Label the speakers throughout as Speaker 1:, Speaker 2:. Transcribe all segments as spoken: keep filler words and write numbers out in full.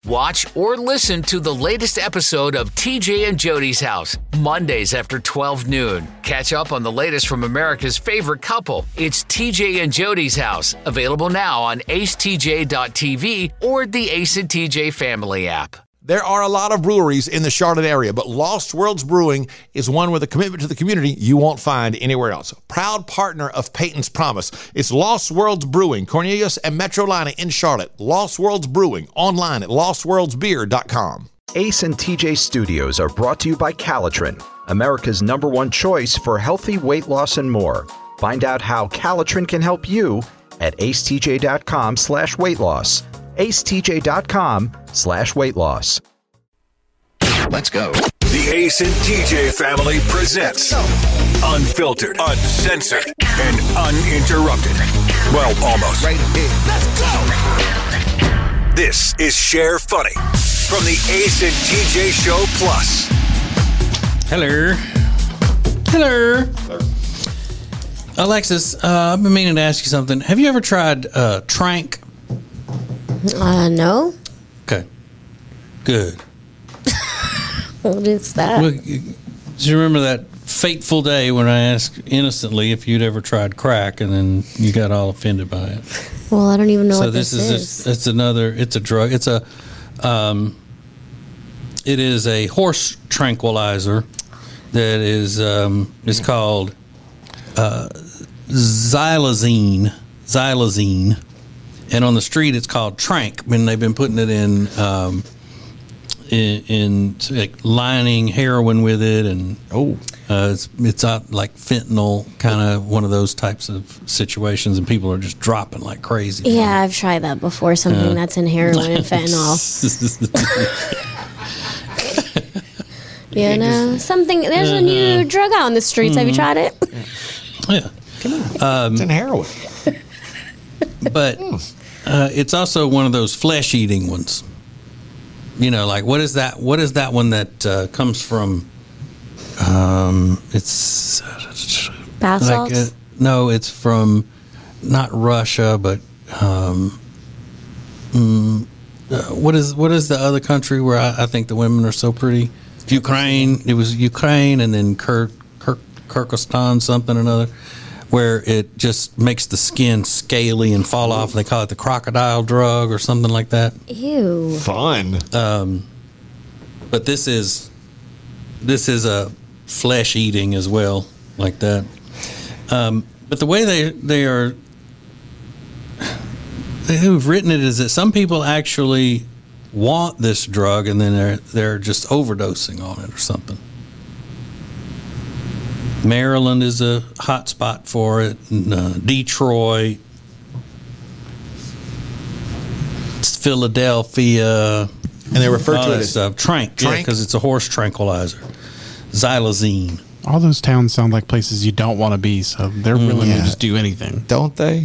Speaker 1: Watch or listen to the latest episode of T J and Jody's House, Mondays after twelve noon. Catch up on the latest from America's favorite couple. It's T J and Jody's House, available now on ace t j dot t v or the Ace and T J family app.
Speaker 2: There are a lot of breweries in the Charlotte area, but Lost Worlds Brewing is one with a commitment to the community you won't find anywhere else. Proud partner of Peyton's Promise. It's Lost Worlds Brewing, Cornelius and Metrolina in Charlotte. Lost Worlds Brewing, online at lost worlds beer dot com.
Speaker 3: Ace and T J Studios are brought to you by Calitrin, America's number one choice for healthy weight loss and more. Find out how Calitrin can help you at acetj.com slash weight loss. acetj.com slash weight loss.
Speaker 4: Let's go. The Ace and T J family presents Unfiltered, Uncensored, and Uninterrupted. Well, almost. Right here. Let's go. This is Share Funny from the Ace and T J Show Plus.
Speaker 5: Hello. Hello. Hello. Alexis, uh, I've been meaning to ask you something. Have you ever tried uh, Trank?
Speaker 6: Uh, no.
Speaker 5: Okay. Good.
Speaker 6: What is that?
Speaker 5: Well, do you remember that fateful day when I asked innocently if you'd ever tried crack, and then you got all offended by it?
Speaker 6: Well, I don't even know
Speaker 5: so
Speaker 6: what this,
Speaker 5: this is.
Speaker 6: is.
Speaker 5: A, it's another. It's a drug. It's a. Um, it is a horse tranquilizer that is um, is called uh, xylazine. Xylazine. And on the street, it's called Trank. And they've been putting it in, um, in, in like lining heroin with it, and oh, uh, it's it's out like fentanyl, kind of one of those types of situations, and people are just dropping like crazy.
Speaker 6: Yeah, I've tried that before. Something uh, that's in heroin and fentanyl. You know, something. There's a new drug out on the streets. Mm-hmm. Have you tried it?
Speaker 5: Yeah,
Speaker 2: come on. Um, it's in heroin.
Speaker 5: But uh, it's also one of those flesh-eating ones. You know, like what is that? What is that one that uh, comes from? Um, it's
Speaker 6: bath
Speaker 5: like,
Speaker 6: salts.
Speaker 5: Uh, no, it's from not Russia, but um, mm, uh, what is what is the other country where I, I think the women are so pretty? Ukraine. It was Ukraine, and then Kirk, Kirk, Kyrgyzstan, something or another, where it just makes the skin scaly and fall off. They call it the crocodile drug or something like that.
Speaker 6: Ew.
Speaker 2: Fun.
Speaker 5: Um, but this is this is a flesh eating as well, like that. Um, but the way they they are they who've written it is that some people actually want this drug and then they're they're just overdosing on it or something. Maryland is a hot spot for it, and, uh, Detroit, Philadelphia,
Speaker 2: and they refer to it as
Speaker 5: stuff. Trank, Trank? Yeah, because it's a horse tranquilizer. Xylazine.
Speaker 7: All those towns sound like places you don't want to be, so they're willing mm, yeah. to just do anything,
Speaker 2: don't they?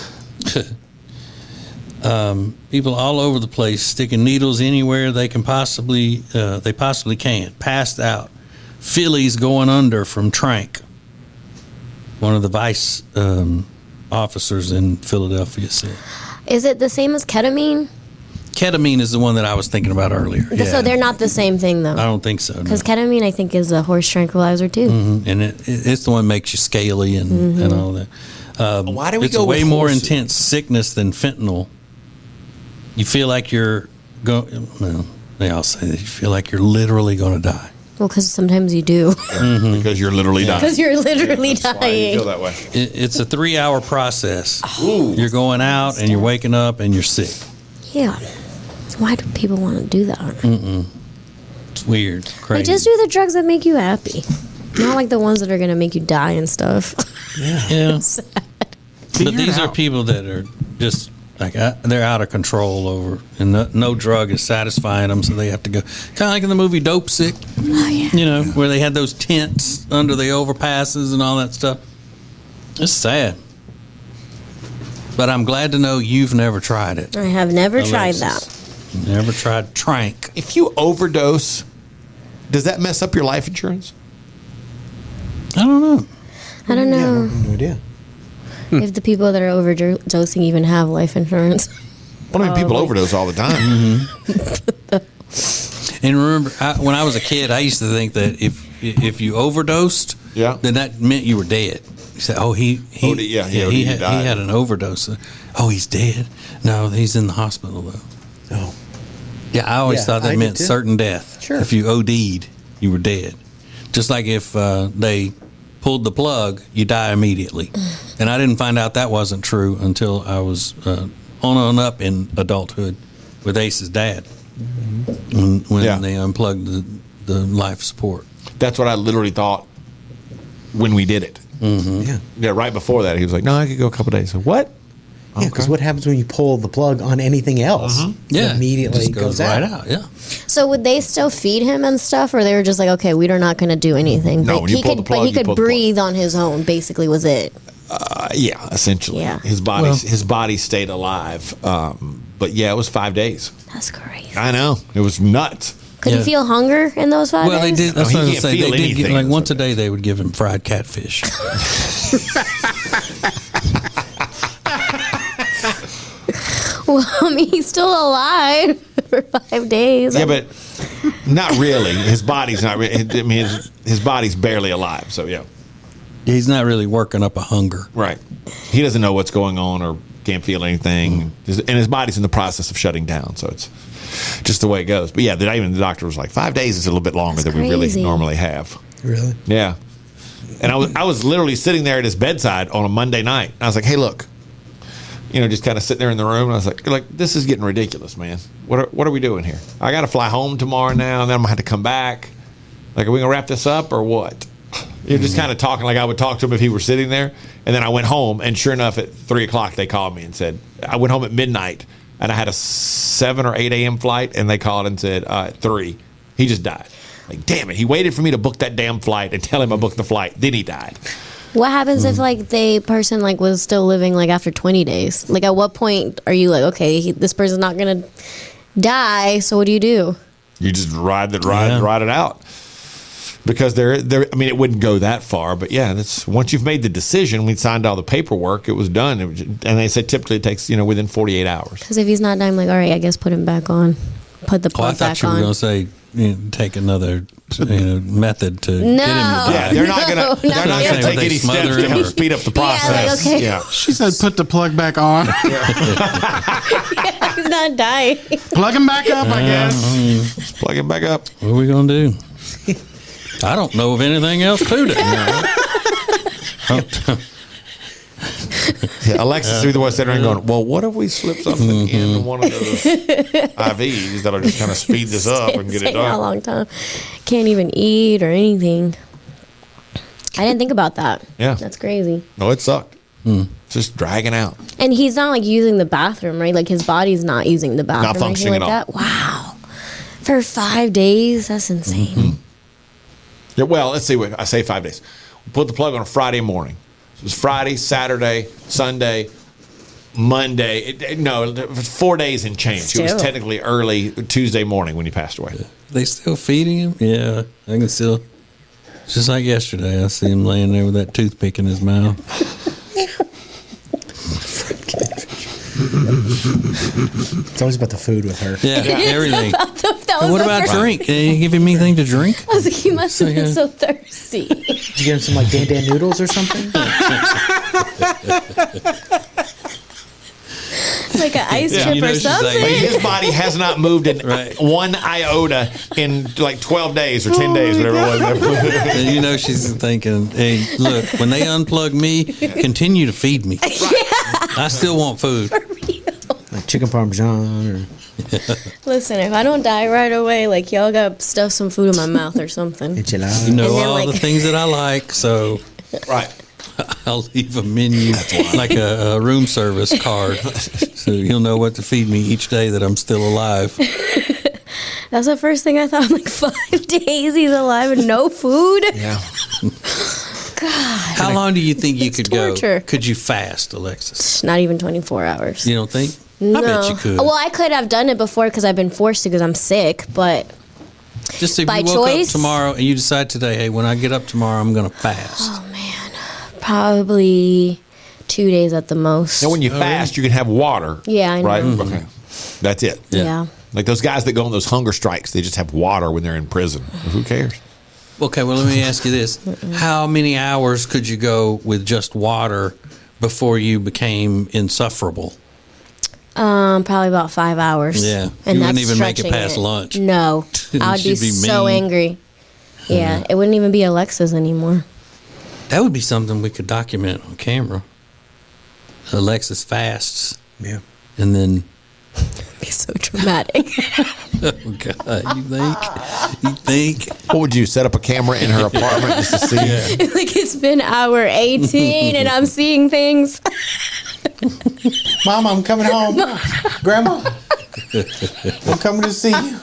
Speaker 5: um, people all over the place sticking needles anywhere they can possibly uh, they possibly can. Passed out. Phillies going under from Trank. One of the vice um, officers in Philadelphia said.
Speaker 6: Is it the same as ketamine?
Speaker 5: Ketamine is the one that I was thinking about earlier.
Speaker 6: So
Speaker 5: yeah.
Speaker 6: they're not the same thing, though?
Speaker 5: I don't think so.
Speaker 6: Because
Speaker 5: no.
Speaker 6: ketamine, I think, is a horse tranquilizer, too.
Speaker 5: Mm-hmm. And it, it's the one that makes you scaly and, mm-hmm. and all that. Um,
Speaker 2: Why do we
Speaker 5: it's
Speaker 2: go
Speaker 5: a way
Speaker 2: with
Speaker 5: more
Speaker 2: horses?
Speaker 5: intense sickness than fentanyl. You feel like you're going, well, they all say that you feel like you're literally going to die.
Speaker 6: Well, because sometimes you do.
Speaker 2: Mm-hmm. Because you're literally dying.
Speaker 6: Because you're literally
Speaker 2: yeah, that's
Speaker 6: dying.
Speaker 2: Why you feel that way.
Speaker 5: It, it's a three-hour process. Oh, you're going out and you're waking up and you're sick.
Speaker 6: Yeah. Why do people want to do that?
Speaker 5: Mm-mm. It's weird. It's crazy.
Speaker 6: Like, just do the drugs that make you happy. Not like the ones that are going to make you die and stuff.
Speaker 5: Yeah. yeah. But these are people that are just like uh, they're out of control over, and no, no drug is satisfying them, so they have to go. Kind of like in the movie Dope Sick.
Speaker 6: Oh, yeah.
Speaker 5: You know, where they had those tents under the overpasses and all that stuff. It's sad. But I'm glad to know you've never tried it.
Speaker 6: I have never
Speaker 5: Alexis.
Speaker 6: tried that.
Speaker 5: Never tried Trank.
Speaker 2: If you overdose, does that mess up your life insurance?
Speaker 5: I don't know.
Speaker 6: I don't know.
Speaker 2: Yeah, I have no idea.
Speaker 6: If the people that are overdosing even have life insurance.
Speaker 2: Well, I mean, people overdose all the time.
Speaker 5: Mm-hmm. And remember, I, when I was a kid, I used to think that if if you overdosed,
Speaker 2: yeah.
Speaker 5: then that meant you were dead. You said, "Oh, he, he
Speaker 2: oh, yeah,
Speaker 5: yeah,
Speaker 2: he,
Speaker 5: he,
Speaker 2: he,
Speaker 5: had, he had an overdose. Oh, he's dead. No, he's in the hospital though.
Speaker 8: Oh,
Speaker 5: yeah. I always
Speaker 8: yeah,
Speaker 5: thought that
Speaker 8: I
Speaker 5: meant certain death.
Speaker 8: Sure.
Speaker 5: If you OD'd, you were dead. Just like if uh, they pulled the plug, you die immediately. And I didn't find out that wasn't true until I was uh, on and up in adulthood with Ace's dad mm-hmm. when, when
Speaker 2: yeah.
Speaker 5: they unplugged the, the life support.
Speaker 2: That's what I literally thought when we did it.
Speaker 5: Mm-hmm.
Speaker 8: Yeah.
Speaker 2: Yeah, right before that, he was like, no, I could go a couple days. So, what?
Speaker 8: Yeah, because okay. what happens when you pull the plug on anything else?
Speaker 2: Mm-hmm.
Speaker 5: Yeah.
Speaker 8: It immediately
Speaker 5: just goes,
Speaker 8: goes
Speaker 5: right
Speaker 8: out.
Speaker 5: out. Yeah.
Speaker 6: So would they still feed him and stuff, or they were just like, okay, we're not going to do anything?
Speaker 2: No,
Speaker 6: but
Speaker 2: when you
Speaker 6: he
Speaker 2: pull
Speaker 6: could,
Speaker 2: the plug,
Speaker 6: but he
Speaker 2: you
Speaker 6: could
Speaker 2: pull the plug.
Speaker 6: breathe on his own. Basically, was it?
Speaker 2: Uh, yeah, essentially.
Speaker 6: Yeah.
Speaker 2: His body,
Speaker 5: Well-
Speaker 2: his body stayed alive. Um, but yeah, it was five days.
Speaker 6: That's crazy.
Speaker 2: I know. It was nuts.
Speaker 6: Could
Speaker 5: Yeah.
Speaker 6: he feel hunger in those five
Speaker 5: Well, they
Speaker 6: days?
Speaker 5: did. That's
Speaker 2: No,
Speaker 5: what I
Speaker 2: he
Speaker 5: was
Speaker 2: can't
Speaker 5: saying.
Speaker 2: feel
Speaker 5: They did get,
Speaker 2: anything.
Speaker 5: like once a day, they would give him fried catfish.
Speaker 6: Well, I mean, he's still alive for five days.
Speaker 2: Yeah, but not really. His body's not really. I mean, his, his body's barely alive. So, yeah.
Speaker 5: He's not really working up a hunger.
Speaker 2: Right. He doesn't know what's going on or can't feel anything. And his body's in the process of shutting down. So, it's just the way it goes. But, yeah, the, even the doctor was like, five days is a little bit longer
Speaker 6: That's
Speaker 2: than we really
Speaker 6: crazy.
Speaker 2: normally have.
Speaker 8: Really?
Speaker 2: Yeah. And I was I was literally sitting there at his bedside on a Monday night. I was like, hey, look. You know, just kind of sitting there in the room. And I was like, like this is getting ridiculous, man. What are, what are we doing here? I got to fly home tomorrow now, and then I'm going to have to come back. Like, are we going to wrap this up or what? You're just kind of talking like I would talk to him if he were sitting there. And then I went home, and sure enough, at three o'clock, they called me and said, I went home at midnight, and I had a seven or eight a.m. flight, and they called and said, uh, at three, he just died. Like, damn it. He waited for me to book that damn flight and tell him I booked the flight. Then he died.
Speaker 6: What happens if like the person like was still living like after twenty days? Like, at what point are you like, okay, he, this person's not gonna die? So what do you do?
Speaker 2: You just ride it, ride,
Speaker 5: Yeah.
Speaker 2: ride it out. Because there, there. I mean, it wouldn't go that far, but yeah, that's once you've made the decision, we signed all the paperwork, it was done, it was, and they said typically it takes you know within forty-eight hours.
Speaker 6: Because if he's not dying, I'm like, all right, I guess put him back on, put the
Speaker 5: Oh, I
Speaker 6: plug
Speaker 5: thought
Speaker 6: back
Speaker 5: you were
Speaker 6: on.
Speaker 5: going to say you know, take another you know, method to
Speaker 6: No.
Speaker 5: get him to
Speaker 2: Yeah,
Speaker 5: die.
Speaker 2: they're not gonna,
Speaker 6: No,
Speaker 2: they're
Speaker 6: not
Speaker 2: not
Speaker 6: yet.
Speaker 2: gonna take
Speaker 5: They
Speaker 2: any
Speaker 5: smother
Speaker 2: steps to
Speaker 5: him
Speaker 2: help
Speaker 5: or-
Speaker 2: speed up the
Speaker 6: Yeah, like,
Speaker 2: process.
Speaker 6: okay.
Speaker 2: Yeah,
Speaker 7: She said, "Put the plug back on.
Speaker 6: He's not dying.
Speaker 7: Plug him back up." I guess.
Speaker 2: just plug it back up.
Speaker 5: What are we going to do? I don't know of anything else to do.
Speaker 2: Yeah, Alexis is the one sitting there going, "Well, what if we slip something
Speaker 5: Mm-hmm.
Speaker 2: in one of those I Vs that'll just kind of speed this up and get it
Speaker 6: Taking a
Speaker 2: done?"
Speaker 6: long time. Can't even eat or anything. I didn't think about that.
Speaker 2: Yeah.
Speaker 6: That's crazy.
Speaker 2: No, it sucked.
Speaker 5: Hmm.
Speaker 2: It's just dragging out.
Speaker 6: And he's not like using the bathroom, right? Like his body's not using the bathroom.
Speaker 2: Not
Speaker 6: or anything
Speaker 2: functioning
Speaker 6: like
Speaker 2: at
Speaker 6: that. Wow. For five days, that's insane.
Speaker 2: Mm-hmm. Yeah, well, let's see. What I say five days. We put the plug on a Friday morning. So it was Friday, Saturday, Sunday, Monday. It, it- no, it was four days and change. It was
Speaker 6: Still.
Speaker 2: technically early Tuesday morning when he passed away.
Speaker 5: They still feeding him? Yeah, I can still. Just like yesterday, I see him laying there with that toothpick in his mouth.
Speaker 8: It's always about the food with her.
Speaker 5: Yeah, everything.
Speaker 6: That was
Speaker 5: And what
Speaker 6: the
Speaker 5: about
Speaker 6: first-
Speaker 5: drink? Can you give him anything to drink?
Speaker 6: I was like, he must have been
Speaker 5: yeah.
Speaker 6: so thirsty.
Speaker 8: Did you get him some like Dan Dan noodles or something?
Speaker 6: Like an ice
Speaker 2: Yeah.
Speaker 6: chip
Speaker 5: You know,
Speaker 6: or
Speaker 5: she's like-
Speaker 6: something.
Speaker 2: Like, his body has not moved in
Speaker 5: Right.
Speaker 2: one iota in like twelve days or ten days, whatever it was.
Speaker 5: And you know she's thinking, hey, look, when they unplug me, continue to feed me. I still want food.
Speaker 8: Like chicken parmesan or
Speaker 6: Listen, if I don't die right away, like y'all got stuff some food in my mouth or something.
Speaker 8: enchilada.
Speaker 5: You know
Speaker 6: And then,
Speaker 5: all
Speaker 6: like-
Speaker 5: the things that I like, so
Speaker 2: Right.
Speaker 5: I'll leave a menu like a, a room service card, so you'll know what to feed me each day that I'm still alive.
Speaker 6: That's the first thing I thought. Like five days he's alive and no food.
Speaker 2: Yeah.
Speaker 5: How long do you think you
Speaker 6: It's
Speaker 5: could
Speaker 6: torture.
Speaker 5: go? Could you fast, Alexis?
Speaker 6: Not even twenty-four hours.
Speaker 5: You don't think?
Speaker 6: no.
Speaker 5: I bet you could.
Speaker 6: Well, I could have done it before because I've been forced to because I'm sick. But
Speaker 5: Just if
Speaker 6: by
Speaker 5: you woke
Speaker 6: choice?
Speaker 5: up tomorrow and you decide today, hey, when I get up tomorrow, I'm going to fast.
Speaker 6: oh man, probably two days at the most.
Speaker 2: Now, when you fast, you can have water.
Speaker 6: Yeah, I know.
Speaker 2: Right? Okay. That's it.
Speaker 6: yeah.
Speaker 2: Like those guys that go on those hunger strikes, they just have water when they're in prison. Who cares?
Speaker 5: Okay, well, let me ask you this. How many hours could you go with just water before you became insufferable?
Speaker 6: Um, probably about five hours.
Speaker 5: Yeah.
Speaker 6: And
Speaker 5: You
Speaker 6: that's
Speaker 5: wouldn't even make it
Speaker 6: stretching
Speaker 5: past lunch.
Speaker 6: No. I'd be,
Speaker 5: She'd be
Speaker 6: so
Speaker 5: mean.
Speaker 6: angry. Yeah, it wouldn't even be Alexa's anymore.
Speaker 5: That would be something we could document on camera. Alexis fasts.
Speaker 8: Yeah.
Speaker 5: And then...
Speaker 6: It'd be so dramatic.
Speaker 5: Oh, God. You think? You think?
Speaker 2: What would you set up a camera in her apartment just to see?
Speaker 6: Like it's been hour eighteen and I'm seeing things.
Speaker 8: Mom, I'm coming home. Grandma, I'm coming to see you.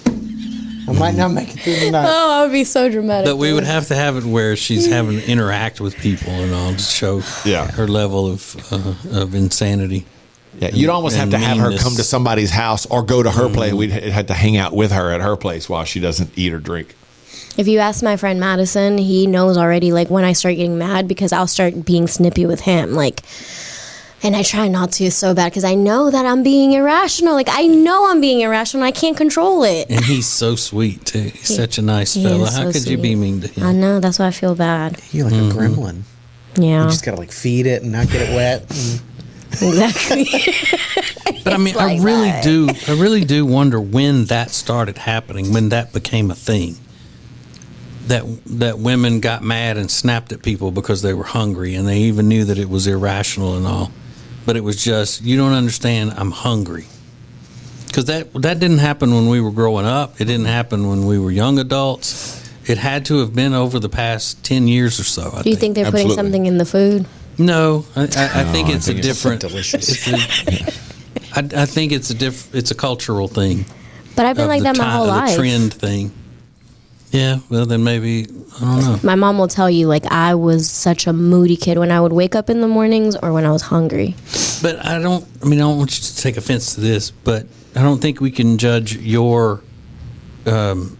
Speaker 8: I might not make it through the night.
Speaker 6: Oh, I would be so dramatic.
Speaker 5: But we would have to have it where she's having to interact with people and all to show
Speaker 2: Yeah.
Speaker 5: her level of uh, of insanity.
Speaker 2: Yeah, you'd almost have
Speaker 5: And
Speaker 2: to have her
Speaker 5: meanness.
Speaker 2: come to somebody's house or go to her place. We'd have to hang out with her at her place while she doesn't eat or drink.
Speaker 6: If you ask my friend Madison, he knows already, like, when I start getting mad because I'll start being snippy with him. Like, and I try not to so bad because I know that I'm being irrational. Like, I know I'm being irrational and I can't control it.
Speaker 5: And he's so sweet, too. He's such a nice
Speaker 6: He
Speaker 5: fella.
Speaker 6: is
Speaker 5: How
Speaker 6: so
Speaker 5: could you
Speaker 6: sweet.
Speaker 5: be mean to him?
Speaker 6: I know. That's why I feel bad.
Speaker 8: You're like a gremlin.
Speaker 6: Yeah.
Speaker 8: You just gotta like feed it and not get it wet. And
Speaker 6: Exactly.
Speaker 5: But I mean, I
Speaker 6: like
Speaker 5: really
Speaker 6: that.
Speaker 5: do. I really do wonder when that started happening. When that became a thing. That that women got mad and snapped at people because they were hungry, and they even knew that it was irrational and all. But it was just, you don't understand. I'm hungry. Because that that didn't happen when we were growing up. It didn't happen when we were young adults. It had to have been over the past ten years or so. I
Speaker 6: Do you think they're
Speaker 2: Absolutely.
Speaker 6: putting something in the food?
Speaker 5: No, I, I, I think
Speaker 2: I
Speaker 5: it's
Speaker 2: think
Speaker 5: a
Speaker 2: it's
Speaker 5: different.
Speaker 8: delicious.
Speaker 5: It's a, I, I think it's a diff. It's a cultural thing.
Speaker 6: But I've been
Speaker 5: of
Speaker 6: like
Speaker 5: the
Speaker 6: that my
Speaker 5: ti-
Speaker 6: whole
Speaker 5: of the
Speaker 6: life.
Speaker 5: trend thing. Yeah, well then maybe I don't know.
Speaker 6: My mom will tell you, like, I was such a moody kid when I would wake up in the mornings or when I was hungry.
Speaker 5: But I don't. I mean, I don't want you to take offense to this, but I don't think we can judge your um,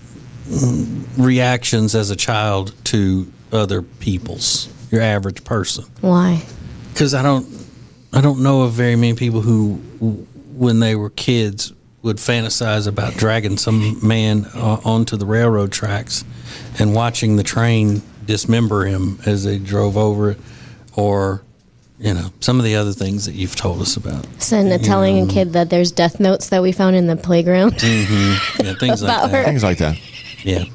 Speaker 5: reactions as a child to other people's, your average person.
Speaker 6: Why?
Speaker 5: Because I don't, I don't know of very many people who, when they were kids, would fantasize about dragging some man uh, onto the railroad tracks and watching the train dismember him as they drove over it, or you know, some of the other things that you've told us about.
Speaker 6: Send telling a kid that there's death notes that we found in the playground.
Speaker 5: Mm-hmm. Yeah, things like
Speaker 6: About
Speaker 5: that.
Speaker 6: her.
Speaker 2: Things like that.
Speaker 5: Yeah.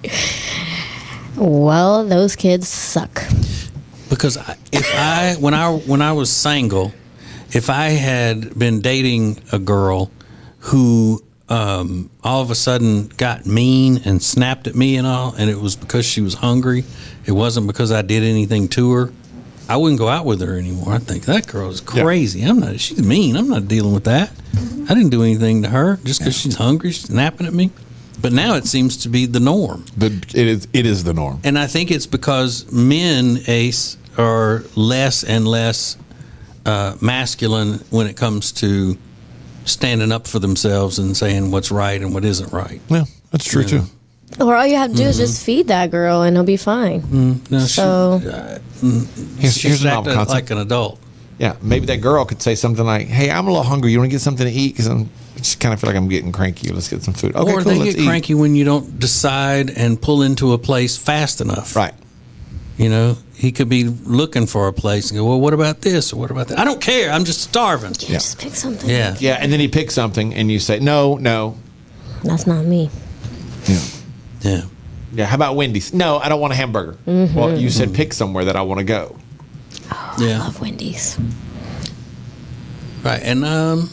Speaker 6: Well, those kids suck.
Speaker 5: Because I, if I when I when I was single, if I had been dating a girl who um, all of a sudden got mean and snapped at me and all, and it was because she was hungry, it wasn't because I did anything to her, I wouldn't go out with her anymore. I think that girl is crazy. I'm not. She's mean. I'm not dealing with that. I didn't do anything to her just because she's hungry, she's snapping at me. But now it seems to be the norm.
Speaker 2: The, it is it is the norm.
Speaker 5: And I think it's because men, Ace, are less and less uh, masculine when it comes to standing up for themselves and saying what's right and what isn't right.
Speaker 2: Yeah, that's true too.
Speaker 6: Or all you have to do is just feed that girl and he'll be fine.
Speaker 5: No,
Speaker 6: So-
Speaker 5: she, uh,
Speaker 2: Here's,
Speaker 5: she's
Speaker 2: here's a novel
Speaker 5: acting
Speaker 2: concept.
Speaker 5: like an adult.
Speaker 2: Yeah, maybe that girl could say something like, "Hey, I'm a little hungry. You want to get something to eat? Because I'm I just kind of feel like I'm getting cranky. Let's get some food." Okay,
Speaker 5: Or
Speaker 2: cool.
Speaker 5: they
Speaker 2: Let's
Speaker 5: get
Speaker 2: eat.
Speaker 5: cranky when you don't decide and pull into a place fast enough.
Speaker 2: Right.
Speaker 5: You know, he could be looking for a place and go, well, what about this? Or what about that? I don't care. I'm just starving.
Speaker 6: You just pick something.
Speaker 5: Yeah.
Speaker 2: Yeah, and then he picks something, and you say, "No, no."
Speaker 6: That's not me.
Speaker 2: Yeah.
Speaker 5: Yeah.
Speaker 2: Yeah. How about Wendy's? No, I don't want a hamburger.
Speaker 6: Mm-hmm.
Speaker 2: Well, you said pick somewhere that I want to go.
Speaker 5: Yeah.
Speaker 6: I love Wendy's.
Speaker 5: Right, and um,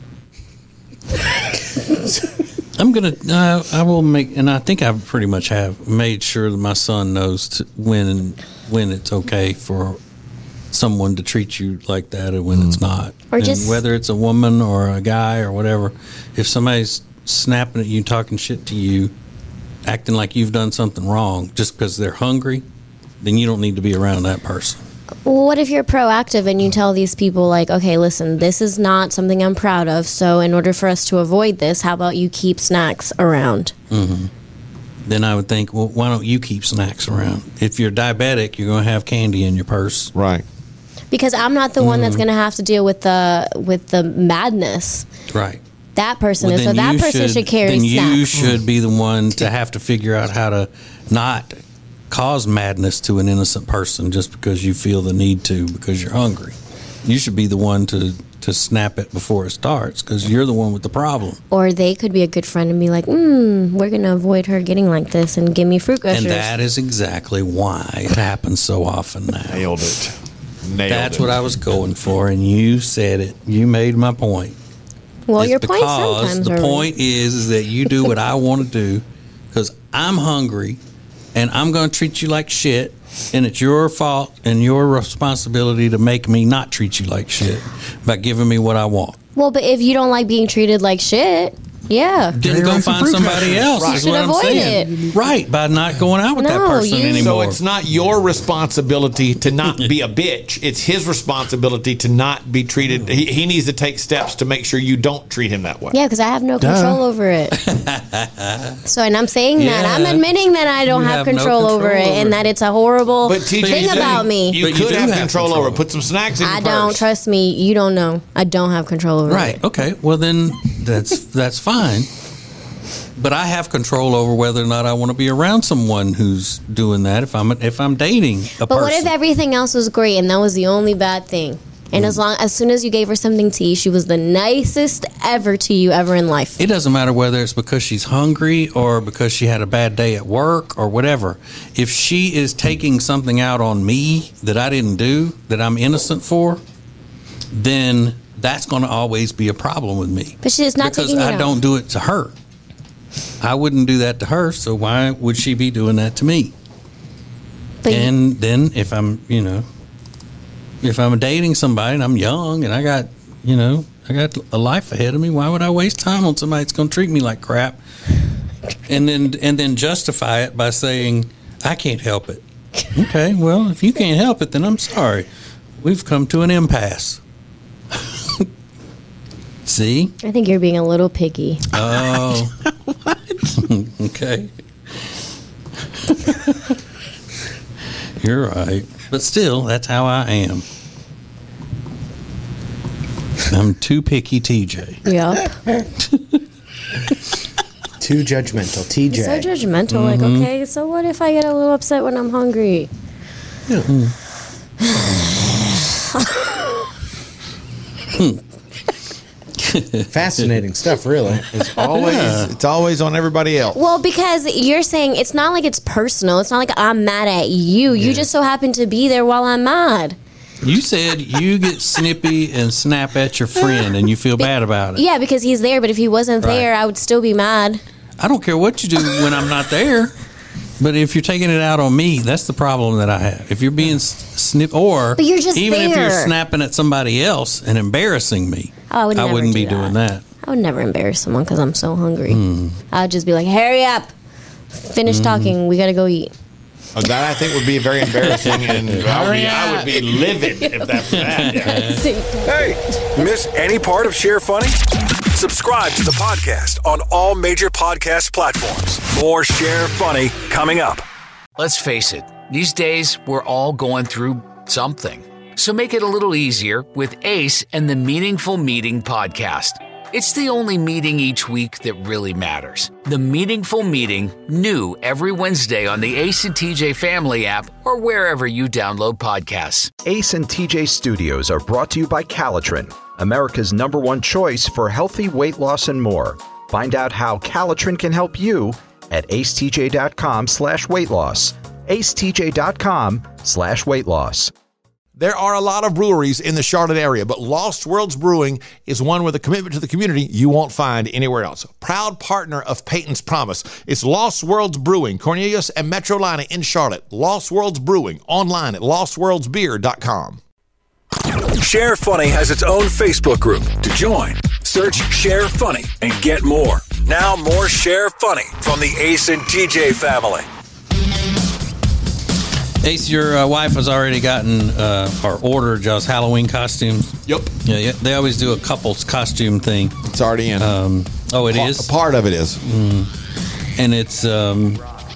Speaker 5: I'm gonna. Uh, I will make, and I think I pretty much have made sure that my son knows to, when when it's okay for someone to treat you like that, and when it's not,
Speaker 6: Or
Speaker 5: and
Speaker 6: just-
Speaker 5: whether it's a woman or a guy or whatever. If somebody's snapping at you, talking shit to you, acting like you've done something wrong just because they're hungry, then you don't need to be around that person.
Speaker 6: Well, what if you're proactive and you tell these people, like, okay, listen, this is not something I'm proud of. So in order for us to avoid this, how about you keep snacks around?
Speaker 5: Then I would think, well, why don't you keep snacks around? If you're diabetic, you're going to have candy in your purse.
Speaker 2: Right.
Speaker 6: Because I'm not the one that's going to have to deal with the with the madness.
Speaker 5: Right.
Speaker 6: that person
Speaker 5: Well,
Speaker 6: is. So
Speaker 5: then
Speaker 6: that
Speaker 5: you
Speaker 6: person should, carry
Speaker 5: Then you
Speaker 6: snacks.
Speaker 5: should be the one to have to figure out how to not cause madness to an innocent person just because you feel the need to because you're hungry. You should be the one to, to snap it before it starts because you're the one with the problem.
Speaker 6: Or they could be a good friend and be like, mm, we're going to avoid her getting like this and give me fruit gushers.
Speaker 5: And that is exactly why it happens so often now.
Speaker 2: Nailed it. Nailed
Speaker 5: That's
Speaker 2: it.
Speaker 5: what I was going for, and you said it. You made my point.
Speaker 6: well,
Speaker 5: It's
Speaker 6: your point
Speaker 5: because
Speaker 6: sometimes
Speaker 5: the
Speaker 6: are
Speaker 5: point is, is that you do what I want to do because I'm hungry and I'm going to treat you like shit, and it's your fault and your responsibility to make me not treat you like shit by giving me what I want.
Speaker 6: Well, but if you don't like being treated like shit, yeah.
Speaker 5: Then go find somebody else.
Speaker 6: You
Speaker 5: Is
Speaker 6: should
Speaker 5: what I'm
Speaker 6: avoid
Speaker 5: saying.
Speaker 6: it.
Speaker 5: Right, by not going out with that
Speaker 6: No,
Speaker 5: person
Speaker 6: you-
Speaker 5: anymore.
Speaker 2: So it's not your responsibility to not be a bitch. It's his responsibility to not be treated. He, he needs to take steps to make sure you don't treat him that way.
Speaker 6: Yeah, because I have no control over it. So, and I'm saying that. I'm
Speaker 5: Yeah.
Speaker 6: admitting that I don't
Speaker 5: You
Speaker 6: have,
Speaker 5: have no
Speaker 6: control, over
Speaker 5: control
Speaker 6: it
Speaker 5: over
Speaker 6: and
Speaker 5: it.
Speaker 6: that it's a horrible
Speaker 2: But T J,
Speaker 6: thing
Speaker 2: you-
Speaker 6: about me.
Speaker 2: You
Speaker 5: But you
Speaker 2: could
Speaker 5: do
Speaker 2: have,
Speaker 5: have
Speaker 2: control,
Speaker 5: control.
Speaker 2: over it. Put some snacks in your
Speaker 6: I don't.
Speaker 2: purse.
Speaker 6: Trust me. You don't know. I don't have control over
Speaker 5: Right.
Speaker 6: it.
Speaker 5: Okay. Well, then that's that's fine. But I have control over whether or not I want to be around someone who's doing that. If I'm if I'm dating a
Speaker 6: But
Speaker 5: person,
Speaker 6: what if everything else was great and that was the only bad thing? And as long as soon as you gave her something to eat, she was the nicest ever to you ever in life.
Speaker 5: it doesn't matter whether it's because she's hungry or because she had a bad day at work or whatever. If she is taking something out on me that I didn't do, that I'm innocent for, then that's going to always be a problem with me.
Speaker 6: But she's not
Speaker 5: because
Speaker 6: taking it
Speaker 5: I
Speaker 6: out.
Speaker 5: don't do it to her. I wouldn't do that to her, so why would she be doing that to me?
Speaker 6: But you-
Speaker 5: And then if I'm, you know, if I'm dating somebody and I'm young and I got, you know, I got a life ahead of me, why would I waste time on somebody that's going to treat me like crap? And then and then justify it by saying I can't help it. Okay, well, if you can't help it, then I'm sorry. We've come to an impasse. See?
Speaker 6: I think you're being a little picky.
Speaker 5: Oh. Okay. You're right. But still, that's how I am. I'm too picky, T J.
Speaker 6: Yup.
Speaker 8: Too judgmental, T J.
Speaker 6: So judgmental. Like,
Speaker 5: Mm-hmm.
Speaker 6: okay, so what if I get a little upset when I'm hungry?
Speaker 8: Fascinating stuff, really.
Speaker 2: It's always it's always on everybody else.
Speaker 6: Well, because you're saying it's not like it's personal. It's not like I'm mad at you. You just so happen to be there while I'm mad.
Speaker 5: You said you get snippy and snap at your friend and you feel bad about it.
Speaker 6: Yeah, because he's there. But if he wasn't
Speaker 5: Right.
Speaker 6: there, I would still be mad.
Speaker 5: I don't care what you do when I'm not there. But if you're taking it out on me, that's the problem that I have. If you're being s- snip, or
Speaker 6: But you're just
Speaker 5: even if you're
Speaker 6: there.
Speaker 5: snapping at somebody else and embarrassing me,
Speaker 6: Oh, I would never
Speaker 5: wouldn't
Speaker 6: do
Speaker 5: be
Speaker 6: that.
Speaker 5: doing that.
Speaker 6: I would never embarrass someone because I'm so hungry.
Speaker 5: Hmm.
Speaker 6: I'd just be like, hurry up. Finish talking. We got to go eat.
Speaker 2: Uh, That I think would be very embarrassing, and I would be, I would be livid if that's that. Yeah.
Speaker 4: Hey, miss any part of Share Funny? Subscribe to the podcast on all major podcast platforms. More Share Funny coming up.
Speaker 1: Let's face it, these days we're all going through something. So make it a little easier with Ace and the Meaningful Meeting podcast. It's the only meeting each week that really matters. The Meaningful Meeting, new every Wednesday on the Ace and T J Family app or wherever you download podcasts.
Speaker 3: Ace and T J Studios are brought to you by Calitrin, America's number one choice for healthy weight loss and more. Find out how Calitrin can help you at acetj.com slash weight loss. acetj.com slash weight loss.
Speaker 2: There are a lot of breweries in the Charlotte area, but Lost Worlds Brewing is one with a commitment to the community you won't find anywhere else. Proud partner of Peyton's Promise. It's Lost Worlds Brewing, Cornelius and Metrolina in Charlotte. Lost Worlds Brewing, online at lost worlds beer dot com.
Speaker 4: Share Funny has its own Facebook group. To join, search Share Funny and get more. Now more Share Funny from the Ace and T J family.
Speaker 5: Ace, your uh, wife has already gotten uh, or ordered y'all's Halloween costumes.
Speaker 2: Yep.
Speaker 5: Yeah, yeah, they always do a couple's costume thing.
Speaker 2: It's already in.
Speaker 5: Um, oh, it
Speaker 2: Pa-
Speaker 5: is,
Speaker 2: Part of it is.
Speaker 5: and it's. Um,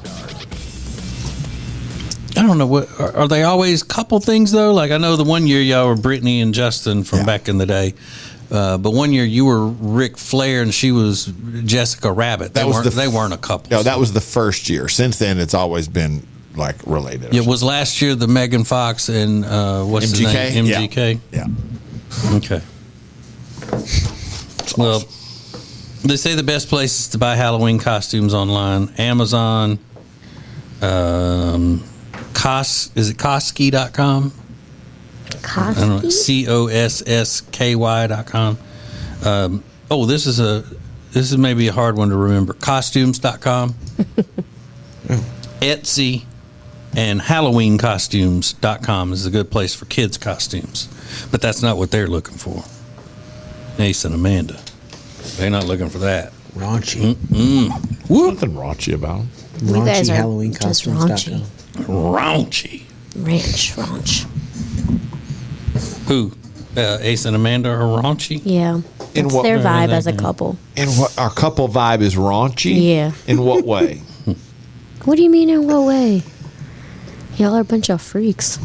Speaker 5: I don't know what are, are they always couple things though. Like I know the one year y'all were Brittany and Justin from
Speaker 2: Yeah.
Speaker 5: back in the day. Uh, but one year you were Ric Flair and she was Jessica Rabbit. They
Speaker 2: That was
Speaker 5: weren't.
Speaker 2: the
Speaker 5: they
Speaker 2: f-
Speaker 5: weren't a couple.
Speaker 2: No, that was the first year. Since then, it's always been like related.
Speaker 5: It was last year the Megan Fox and uh, what's
Speaker 2: M G K?
Speaker 5: his name? M G K.
Speaker 2: Yeah.
Speaker 5: Okay. Well, they say the best places to buy Halloween costumes online: Amazon, um, Cos is it Cosky dot com? I don't know, C O S S K Y dot com. Um, oh, this is a this is maybe a hard one to remember. Costumes dot com, Etsy, and Halloween Costumes dot com is a good place for kids' costumes. But that's not what they're looking for. Ace and Amanda. They're not looking for that.
Speaker 8: Raunchy.
Speaker 5: Mm-mm.
Speaker 2: Nothing raunchy about them.
Speaker 6: You guys
Speaker 8: Raunchy
Speaker 6: are
Speaker 8: Halloween
Speaker 6: just
Speaker 8: costumes dot
Speaker 6: raunchy.
Speaker 8: com.
Speaker 5: Raunchy.
Speaker 6: Ranch, raunch.
Speaker 5: Who? Uh, Ace and Amanda are raunchy?
Speaker 6: Yeah.
Speaker 2: In
Speaker 6: That's
Speaker 2: what-
Speaker 6: their vibe
Speaker 5: that
Speaker 6: as a
Speaker 5: mean?
Speaker 6: couple.
Speaker 2: And what our couple vibe is raunchy?
Speaker 6: Yeah.
Speaker 2: In what way?
Speaker 6: What do you mean in what way? Y'all are a bunch of freaks.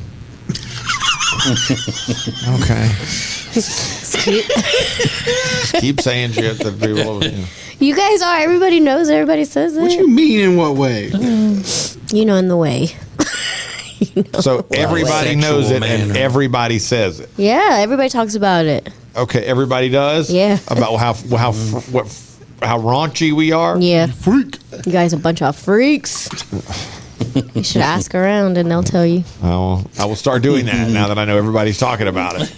Speaker 2: Okay.
Speaker 6: Keep-
Speaker 2: Keep saying shit that people. You know.
Speaker 6: You guys are. Everybody knows. Everybody says it.
Speaker 7: What you mean in what way?
Speaker 6: You know, in the way. You know.
Speaker 2: So everybody
Speaker 5: Sexual
Speaker 2: knows it,
Speaker 5: manner.
Speaker 2: and everybody says it.
Speaker 6: Yeah, everybody talks about it.
Speaker 2: Okay, everybody does.
Speaker 6: Yeah.
Speaker 2: About how how what how raunchy we are.
Speaker 6: Yeah.
Speaker 7: Freak.
Speaker 6: You guys are a bunch of freaks. You should ask around and they'll tell you.
Speaker 2: I will, I will start doing that now that I know everybody's talking about it.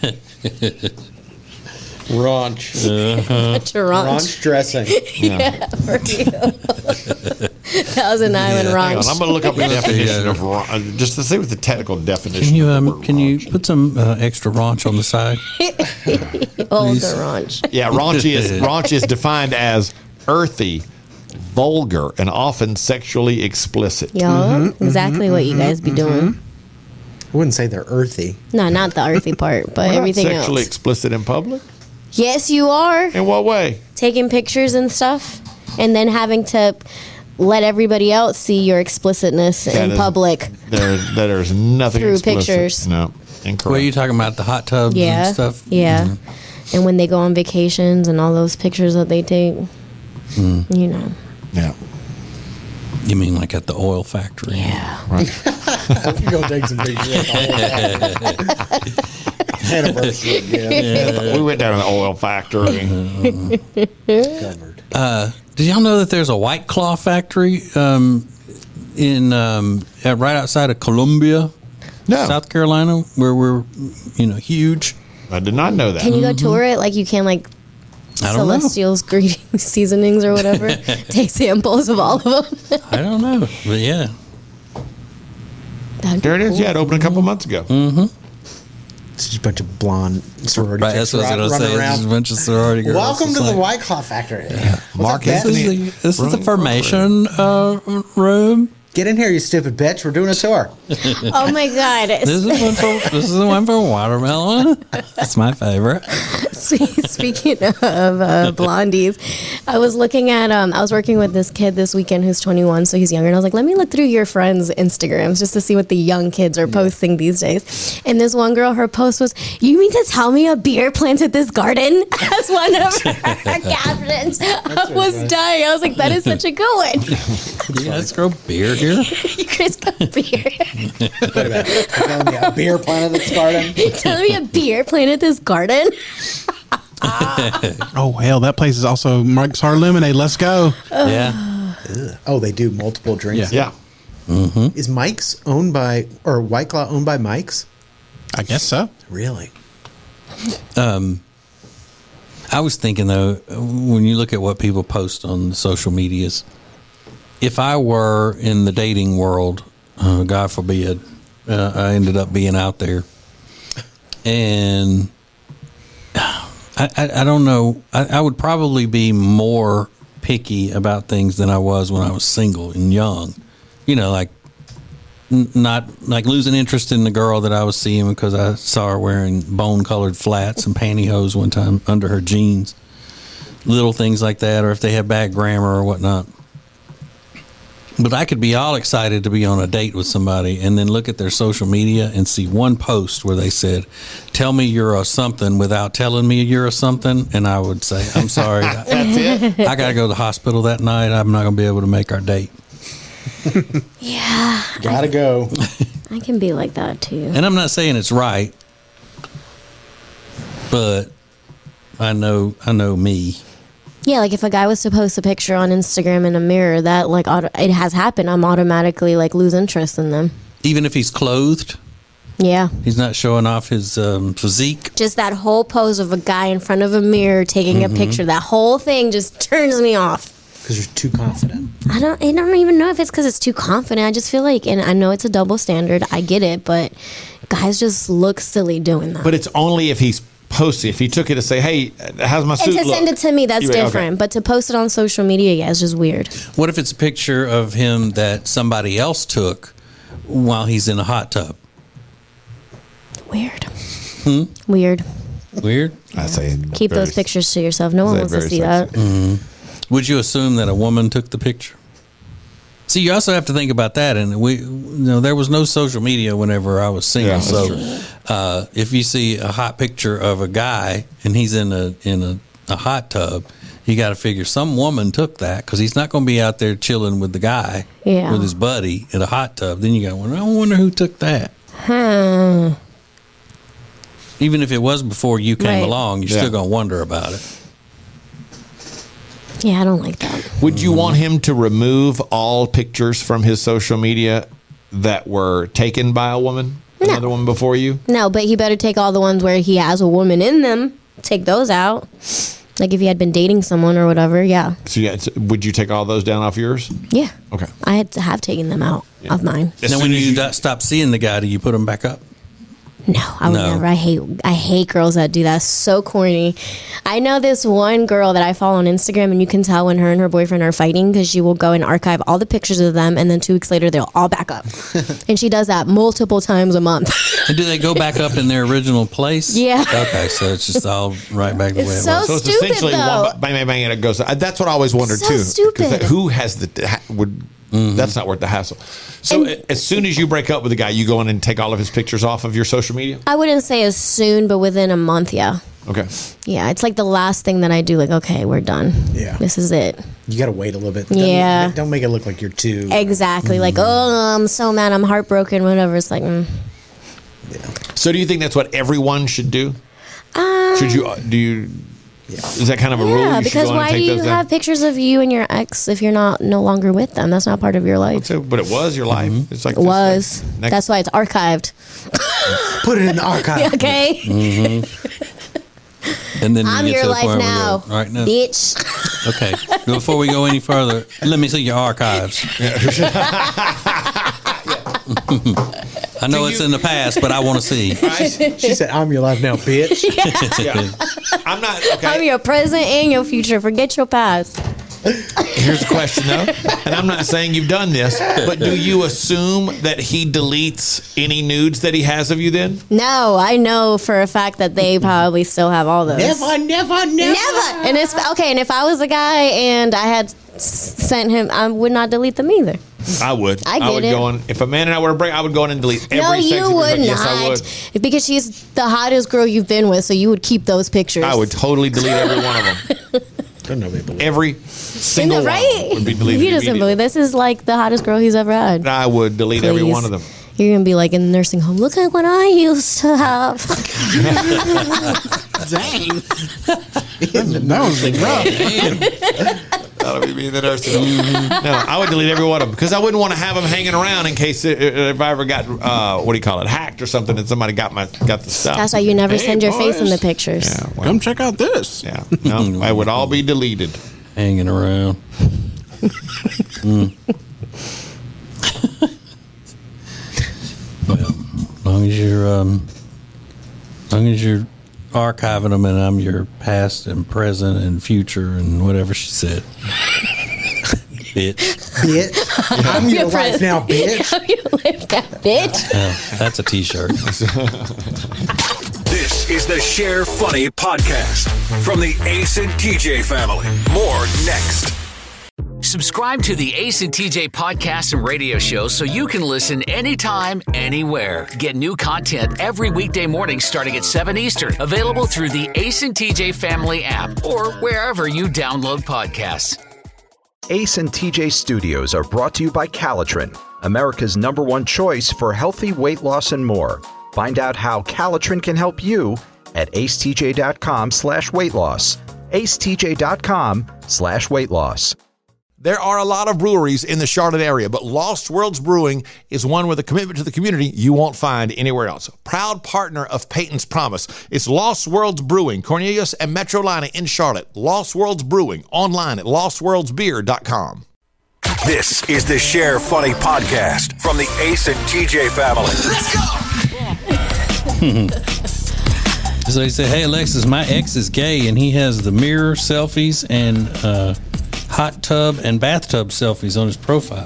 Speaker 8: Raunch.
Speaker 6: Bunch of raunch.
Speaker 8: Raunch dressing.
Speaker 6: Yeah, for real. Thousand Island
Speaker 2: Hang on,
Speaker 6: raunch.
Speaker 2: I'm going to look up the definition of raunch, uh, just to see what the technical definition.
Speaker 5: Can you
Speaker 2: of the
Speaker 5: um
Speaker 2: word
Speaker 5: can you
Speaker 2: raunch.
Speaker 5: put some uh, extra raunch on the side?
Speaker 6: Oh, the raunch.
Speaker 2: Yeah, raunchy is raunchy is defined as earthy, vulgar, and often sexually explicit.
Speaker 6: Y'all, exactly what you guys be doing.
Speaker 8: I wouldn't say they're earthy.
Speaker 6: No, not the earthy part, but
Speaker 2: We're not
Speaker 6: everything
Speaker 2: sexually
Speaker 6: else.
Speaker 2: explicit in public.
Speaker 6: Yes, you are.
Speaker 2: In what way?
Speaker 6: Taking pictures and stuff, and then having to let everybody else see your explicitness
Speaker 2: That
Speaker 6: in
Speaker 2: is-
Speaker 6: public.
Speaker 2: There, there's nothing
Speaker 6: Through
Speaker 2: explicit.
Speaker 6: pictures.
Speaker 2: No, incorrect.
Speaker 5: What are you talking about? The hot tubs
Speaker 6: Yeah.
Speaker 5: and stuff?
Speaker 6: Yeah.
Speaker 2: Mm-hmm.
Speaker 6: And when they go on vacations and all those pictures that they take,
Speaker 2: Mm.
Speaker 6: you know.
Speaker 2: Yeah.
Speaker 5: You mean like at the oil factory?
Speaker 6: Yeah.
Speaker 8: You're going to take some pictures. Anniversary again.
Speaker 2: We went down to the oil factory.
Speaker 8: Covered.
Speaker 5: Uh, did y'all know that there's a White Claw factory um, in um, uh, right outside of Columbia,
Speaker 2: No,
Speaker 5: South Carolina, where we're you know huge?
Speaker 2: I did not know that.
Speaker 6: Can you go tour it like you can like
Speaker 5: I don't know.
Speaker 6: Celestial's greetings seasonings or whatever? Take samples of all of them.
Speaker 5: I don't know, but yeah.
Speaker 6: That'd be
Speaker 2: There it is.
Speaker 6: cool.
Speaker 2: Yeah, it opened a couple months ago.
Speaker 8: It's just a bunch of blonde sorority
Speaker 5: Right,
Speaker 8: chicks
Speaker 5: that's what I was
Speaker 8: running
Speaker 5: going to say.
Speaker 8: around.
Speaker 5: Just a bunch of sorority girls.
Speaker 8: Welcome
Speaker 5: It's
Speaker 8: to the
Speaker 5: like,
Speaker 8: White Claw Factory. What's
Speaker 2: Mark
Speaker 8: up, bitch?
Speaker 5: This
Speaker 2: Anthony.
Speaker 5: is the, this is the
Speaker 2: Running
Speaker 5: formation uh, room.
Speaker 8: Get in here, you stupid bitch. We're doing a tour.
Speaker 6: Oh my god.
Speaker 5: This is one for this is the one for watermelon. That's my favorite.
Speaker 6: Speaking of uh, blondies, I was looking at um I was working with this kid this weekend who's twenty-one, so he's younger, and I was like, let me look through your friends' Instagrams just to see what the young kids are posting these days. And this one girl, her post was, "You mean to tell me a beer planted this garden?" as one of her captions. I was dying. I was like, that is such a good one.
Speaker 5: You guys grow beer here?
Speaker 6: You guys got beer.
Speaker 8: Wait a minute. You're telling me a beer planted this garden?
Speaker 6: Telling me a beer planted this garden?
Speaker 7: Oh hell, that place is also Mike's Hard Lemonade. Let's go.
Speaker 5: Yeah.
Speaker 8: Oh, they do multiple drinks.
Speaker 2: Yeah.
Speaker 8: Is Mike's owned by, or White Claw owned by Mike's?
Speaker 7: I guess so.
Speaker 8: Really?
Speaker 5: Um, I was thinking though, when you look at what people post on the social medias, if I were in the dating world, uh, God forbid, uh, I ended up being out there, and I, I, I don't know, I, I would probably be more picky about things than I was when I was single and young. You know, like n- not like losing interest in the girl that I was seeing because I saw her wearing bone-colored flats and pantyhose one time under her jeans. Little things like that, or if they had bad grammar or whatnot. But I could be all excited to be on a date with somebody and then look at their social media and see one post where they said, tell me you're a something without telling me you're a something. And I would say, I'm sorry.
Speaker 2: That's it.
Speaker 5: I got to go to the hospital that night. I'm not going to be able to make our date.
Speaker 6: Yeah.
Speaker 8: Gotta go.
Speaker 6: I can be like that too.
Speaker 5: And I'm not saying it's right, but I know, I know me.
Speaker 6: Yeah, like if a guy was to post a picture on Instagram in a mirror, that like auto- it has happened. I'm automatically like lose interest in them.
Speaker 5: Even if he's clothed,
Speaker 6: Yeah.
Speaker 5: he's not showing off his um, physique.
Speaker 6: Just that whole pose of a guy in front of a mirror taking
Speaker 5: Mm-hmm.
Speaker 6: a picture, that whole thing just turns me off.
Speaker 8: Because you're too confident.
Speaker 6: I don't I don't even know if it's because it's too confident. I just feel like, and I know it's a double standard. I get it, but guys just look silly doing that.
Speaker 2: But it's only if he's posting. If he took it to say, hey, how's my suit
Speaker 6: and to
Speaker 2: look?
Speaker 6: send it to me, that's
Speaker 2: You're like,
Speaker 6: different.
Speaker 2: okay.
Speaker 6: But to post it on social media, yeah, it's just weird.
Speaker 5: What if it's a picture of him that somebody else took while he's in a hot tub?
Speaker 6: Weird.
Speaker 5: Hmm?
Speaker 6: Weird.
Speaker 5: Weird?
Speaker 2: I say
Speaker 6: Keep
Speaker 2: very-
Speaker 6: those pictures to yourself. No one
Speaker 2: Say
Speaker 6: wants to
Speaker 2: very
Speaker 6: see
Speaker 2: sexy.
Speaker 6: that.
Speaker 5: Would you assume that a woman took the picture? See, you also have to think about that. And we, you know, there was no social media whenever I was single.
Speaker 2: Yeah, that's
Speaker 5: so,
Speaker 2: true.
Speaker 5: uh, if you see a hot picture of a guy and he's in a in a, a hot tub, you got to figure some woman took that because he's not going to be out there chilling with the guy,
Speaker 6: Yeah.
Speaker 5: with his buddy in a hot tub. Then you got to wonder, I wonder who took that.
Speaker 6: Hmm.
Speaker 5: Even if it was before you came
Speaker 6: Right.
Speaker 5: along, you're
Speaker 2: Yeah.
Speaker 5: still going to wonder about it.
Speaker 6: Yeah, I don't like that.
Speaker 2: Would you want him to remove all pictures from his social media that were taken by a woman? Another woman before you?
Speaker 6: No, but he better take all the ones where he has a woman in them. Take those out. Like if he had been dating someone or whatever, yeah.
Speaker 2: So yeah, so would you take all those down off yours?
Speaker 6: Yeah.
Speaker 2: Okay.
Speaker 6: I had to have taken them out of mine.
Speaker 2: As
Speaker 5: Now,
Speaker 2: soon
Speaker 5: when
Speaker 2: as
Speaker 5: you,
Speaker 2: you-
Speaker 5: do- stop seeing the guy, do you put him back up?
Speaker 6: No, I would
Speaker 5: No.
Speaker 6: never. I hate I hate girls that do that. So corny. I know this one girl that I follow on Instagram, and you can tell when her and her boyfriend are fighting because she will go and archive all the pictures of them, and then two weeks later they'll all back up. And she does that multiple times a month.
Speaker 5: And do they go back up in their original place?
Speaker 6: Yeah.
Speaker 5: Okay, so it's just all right back the way
Speaker 6: It's
Speaker 5: it was.
Speaker 2: So it's
Speaker 6: Stupid,
Speaker 2: essentially
Speaker 6: though.
Speaker 2: one bang, bang, bang, and it goes. uh, That's what I always wondered
Speaker 6: So
Speaker 2: too. 'Cause
Speaker 6: stupid.
Speaker 2: that- who has the ha- would? That's not worth the hassle. So
Speaker 6: And-
Speaker 2: as soon as you break up with a guy, you go in and take all of his pictures off of your social media.
Speaker 6: I wouldn't say as soon, but within a month, yeah.
Speaker 2: Okay.
Speaker 6: Yeah, it's like the last thing that I do. Like, okay, we're done.
Speaker 8: Yeah.
Speaker 6: This is it.
Speaker 8: You got to wait a little bit.
Speaker 6: Yeah.
Speaker 8: Don't, don't make it look like you're too.
Speaker 6: Exactly. Like, oh, I'm so mad. I'm heartbroken. Whatever. It's like, mm.
Speaker 2: So do you think that's what everyone should do?
Speaker 6: Um,
Speaker 2: Should you? uh, Do you? Is that kind of a rule?
Speaker 6: yeah,
Speaker 2: You should
Speaker 6: because
Speaker 2: go in and
Speaker 6: why do
Speaker 2: take
Speaker 6: you
Speaker 2: those down?
Speaker 6: have pictures of you and your ex if you're not no longer with them? That's not part of your life.
Speaker 2: So, but it was your life. It's like
Speaker 6: It was.
Speaker 2: this, like, next-
Speaker 6: That's why it's archived.
Speaker 8: Put it in the archive.
Speaker 6: Okay.
Speaker 5: And then we
Speaker 6: I'm
Speaker 5: get
Speaker 6: your
Speaker 5: to the
Speaker 6: life
Speaker 5: point where we
Speaker 6: now,
Speaker 5: go, right now.
Speaker 6: bitch.
Speaker 5: Okay. Before we go any further, let me see your archives. I know it's in the past, but I want to see.
Speaker 2: Right?
Speaker 8: She said, "I'm your life now, bitch."
Speaker 2: Yeah. I'm not okay.
Speaker 6: I'm your present and your future. Forget your past.
Speaker 2: Here's a question though, and I'm not saying you've done this, but do you assume that he deletes any nudes that he has of you? Then
Speaker 6: No, I know for a fact that they probably still have all those.
Speaker 8: Never, never, never.
Speaker 6: Never. And it's okay. And if I was a guy and I had s- sent him, I would not delete them either.
Speaker 2: I would.
Speaker 6: I get
Speaker 2: would
Speaker 6: it.
Speaker 2: go on. If a man and I were to break, I would go in and delete every.
Speaker 6: no,
Speaker 2: sex
Speaker 6: you
Speaker 2: agreement.
Speaker 6: would
Speaker 2: Yes,
Speaker 6: not.
Speaker 2: I would.
Speaker 6: Because she's the hottest girl you've been with, so you would keep those pictures.
Speaker 2: I would totally delete every one of them.
Speaker 8: Don't nobody believe.
Speaker 2: Every
Speaker 6: Isn't
Speaker 2: single
Speaker 6: it
Speaker 2: one
Speaker 6: right?
Speaker 2: would be deleted.
Speaker 6: He doesn't
Speaker 2: immediately.
Speaker 6: believe this is like the hottest girl he's ever had.
Speaker 2: I would delete every
Speaker 6: Please.
Speaker 2: one of them.
Speaker 6: You're gonna be like in the nursing home. Look at what I used to have.
Speaker 7: Dang. That was rough.
Speaker 2: That'll be me in the nursing home. No, I would delete every one of them because I wouldn't want to have them hanging around in case it, if I ever got uh, what do you call it, hacked or something, and somebody got my got the stuff.
Speaker 6: That's why you never
Speaker 7: Hey,
Speaker 6: send your face in
Speaker 7: boys.
Speaker 6: the pictures.
Speaker 2: Yeah, well,
Speaker 7: Come check out this.
Speaker 2: yeah. No, I would all be deleted.
Speaker 5: Hanging around. Mm. Well, as long as you're, um, as long as you're archiving them, and I'm your past and present and future and whatever she said, bitch.
Speaker 8: Bitch. I'm your
Speaker 6: You're
Speaker 8: life
Speaker 6: pre-
Speaker 8: now, bitch.
Speaker 6: How you live that, bitch?
Speaker 5: Yeah, that's a T-shirt.
Speaker 4: This is the Share Funny podcast from the Ace and T J family. More next.
Speaker 1: Subscribe to the Ace and T J podcast and radio show so you can listen anytime, anywhere. Get new content every weekday morning starting at seven Eastern. Available through the Ace and T J family app or wherever you download podcasts.
Speaker 3: Ace and T J Studios are brought to you by Calitrin, America's number one choice for healthy weight loss and more. Find out how Calitrin can help you at acetj.com slash weight loss. acetj.com slash weight loss.
Speaker 2: There are a lot of breweries in the Charlotte area, but Lost Worlds Brewing is one with a commitment to the community you won't find anywhere else. Proud partner of Peyton's Promise. It's Lost Worlds Brewing, Cornelius and Metrolina in Charlotte. Lost Worlds Brewing, online at lost worlds beer dot com.
Speaker 4: This is the Share Funny podcast from the Ace and T J family. Let's
Speaker 5: go! So he said, hey, Alexis, my ex is gay, and he has the mirror selfies and uh, hot tub and bathtub selfies on his profile.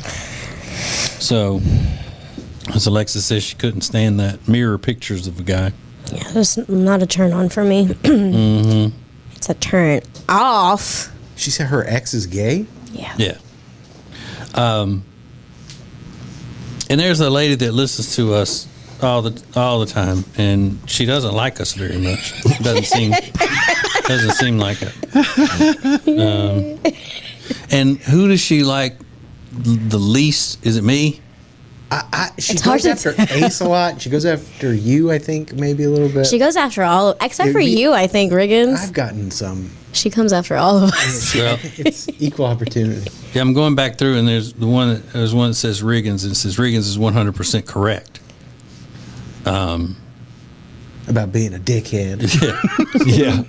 Speaker 5: So, as Alexis says, she couldn't stand that mirror pictures of a guy.
Speaker 6: Yeah, that's not a turn on for me.
Speaker 5: Mm-hmm.
Speaker 6: It's a turn off.
Speaker 8: She said her ex is gay?
Speaker 6: Yeah.
Speaker 5: Yeah. Um, and there's a lady that listens to us all the all the time, and she doesn't like us very much. Doesn't seem doesn't seem like it. Um, and who does she like the least? Is it me?
Speaker 8: I, I, she
Speaker 6: It's
Speaker 8: goes
Speaker 6: hard
Speaker 8: after
Speaker 6: to
Speaker 8: Ace a lot. She goes after you, I think, maybe a little bit.
Speaker 6: She goes after all, except
Speaker 8: Yeah,
Speaker 6: for
Speaker 8: we-
Speaker 6: you, I think, Riggins.
Speaker 8: I've gotten some.
Speaker 6: She comes after all of us.
Speaker 5: Well,
Speaker 8: It's equal opportunity.
Speaker 5: yeah, I'm going back through, and there's the one that, there's one that says Riggins, and it says Riggins is one hundred percent correct. Um,
Speaker 8: About being a dickhead.
Speaker 5: yeah.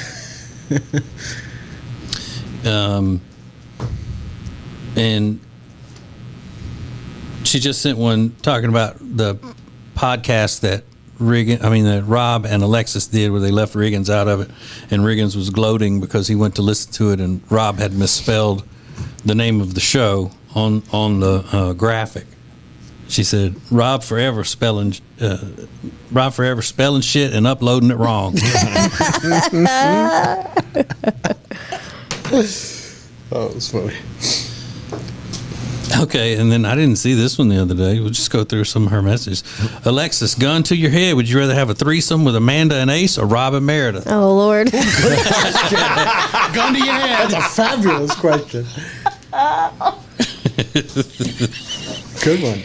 Speaker 5: um, and she just sent one talking about the podcast that Riggins, I mean, that Rob and Alexis did, where they left Riggins out of it, and Riggins was gloating because he went to listen to it, and Rob had misspelled the name of the show on on the uh, graphic. She said, "Rob forever spelling, uh, Rob forever spelling shit and uploading it wrong."
Speaker 8: Oh, it was funny.
Speaker 5: Okay, and then I didn't see this one the other day. We'll just go through some of her messages. Alexis, gun to your head. Would you rather have a threesome with Amanda and Ace or Rob and Meredith?
Speaker 6: Oh, Lord.
Speaker 7: Gun to your head.
Speaker 8: That's a fabulous question. Good one.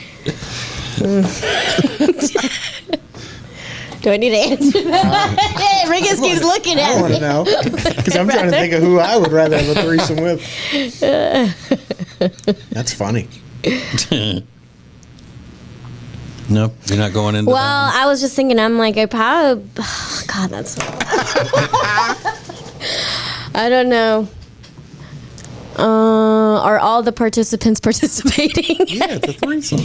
Speaker 6: Do I need to answer that? Riggins keeps looking
Speaker 8: I
Speaker 6: at
Speaker 8: want
Speaker 6: me.
Speaker 8: to know. Because I'm trying to think of who I would rather have a threesome with. That's funny.
Speaker 5: No, you're not going into
Speaker 6: Well,
Speaker 5: that
Speaker 6: I was just thinking, I'm like, I probably. Oh, God, that's. I don't know. Uh, are all the participants participating?
Speaker 8: Yeah, it's a threesome.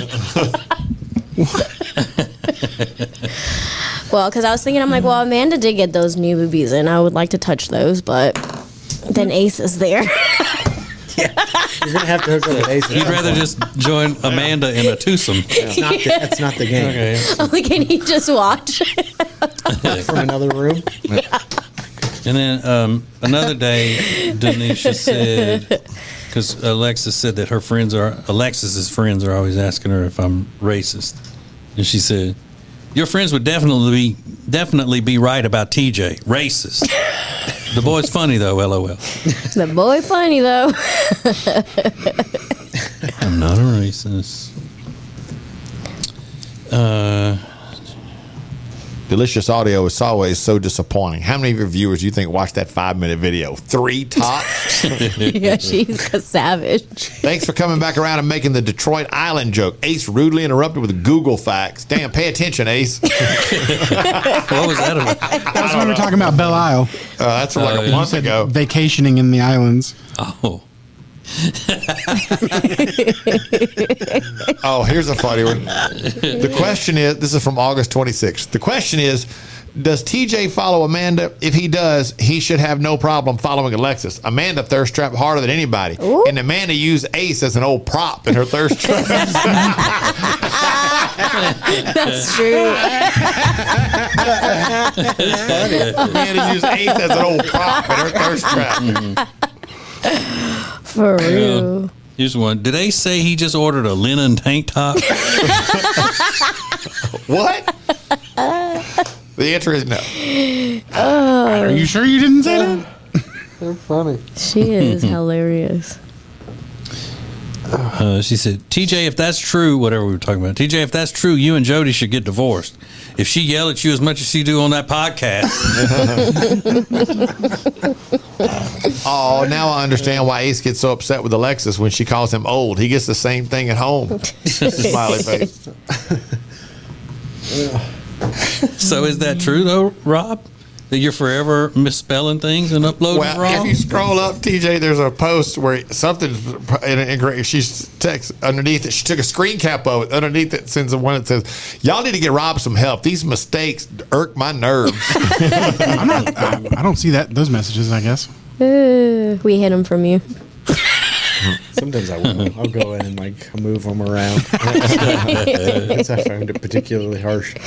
Speaker 6: Well, because I was thinking, I'm like, well, Amanda did get those new boobies, and I would like to touch those, but then Ace is there.
Speaker 8: You're going to have to hook up with Ace.
Speaker 5: one. You'd rather just join Amanda in a twosome.
Speaker 8: That's not the, that's not the game.
Speaker 5: Okay.
Speaker 6: I'm like, can he just watch?
Speaker 8: From another room.
Speaker 5: And then um, another day, Denisha said, because Alexis said that her friends are, Alexis's friends are always asking her if I'm racist. And she said, your friends would definitely be, definitely be right about T J. Racist. The boy's funny, though, LOL.
Speaker 6: The boy funny, though.
Speaker 5: I'm not a racist. Uh...
Speaker 2: Delicious audio is always so disappointing. How many of your viewers do you think watched that five minute video? Three tops?
Speaker 6: Yeah, she's a savage.
Speaker 2: Thanks for coming back around and making the Detroit Island joke. Ace rudely interrupted with Google facts. Damn, pay attention, Ace.
Speaker 5: What was that about?
Speaker 7: That's when we were talking about Belle Isle.
Speaker 2: Uh, that's from like
Speaker 5: Oh,
Speaker 2: a
Speaker 5: yeah.
Speaker 2: month ago.
Speaker 7: Vacationing in the islands.
Speaker 5: Oh.
Speaker 2: Oh, here's a funny one. The question is, this is from August twenty-sixth. The question is, does T J follow Amanda? If he does, he should have no problem following Alexis. Amanda thirst trap harder than anybody.
Speaker 6: Ooh.
Speaker 2: And Amanda used Ace as an old prop in her thirst trap.
Speaker 6: That's true.
Speaker 2: Amanda used Ace as an old prop in her thirst trap.
Speaker 6: For real.
Speaker 5: Uh, here's one. Did they say he just ordered a linen tank top?
Speaker 2: What? The answer is no.
Speaker 6: Oh,
Speaker 7: Are you sure you didn't say that?
Speaker 8: They're funny.
Speaker 6: she is hilarious.
Speaker 5: Uh, she said, T J, if that's true, whatever we were talking about, T J, if that's true, you and Jody should get divorced. If she yell at you as much as she do on that podcast.
Speaker 2: Oh, now I understand why Ace gets so upset with Alexis when she calls him old. He gets the same thing at home. Smiley face.
Speaker 5: So is that true, though, Rob? That you're forever misspelling things and uploading
Speaker 2: Well,
Speaker 5: wrong?
Speaker 2: if you scroll up, T J, there's a post where something's incorrect. She's text underneath it. She took a screen cap of it. Underneath it sends the one that says, "Y'all need to get Rob some help. These mistakes irk my nerves."
Speaker 7: I'm not. I, I don't see that those messages. I guess.
Speaker 6: Uh, we hid them from you.
Speaker 8: Sometimes I will. I'll go in and like move them around. Because I found it particularly harsh.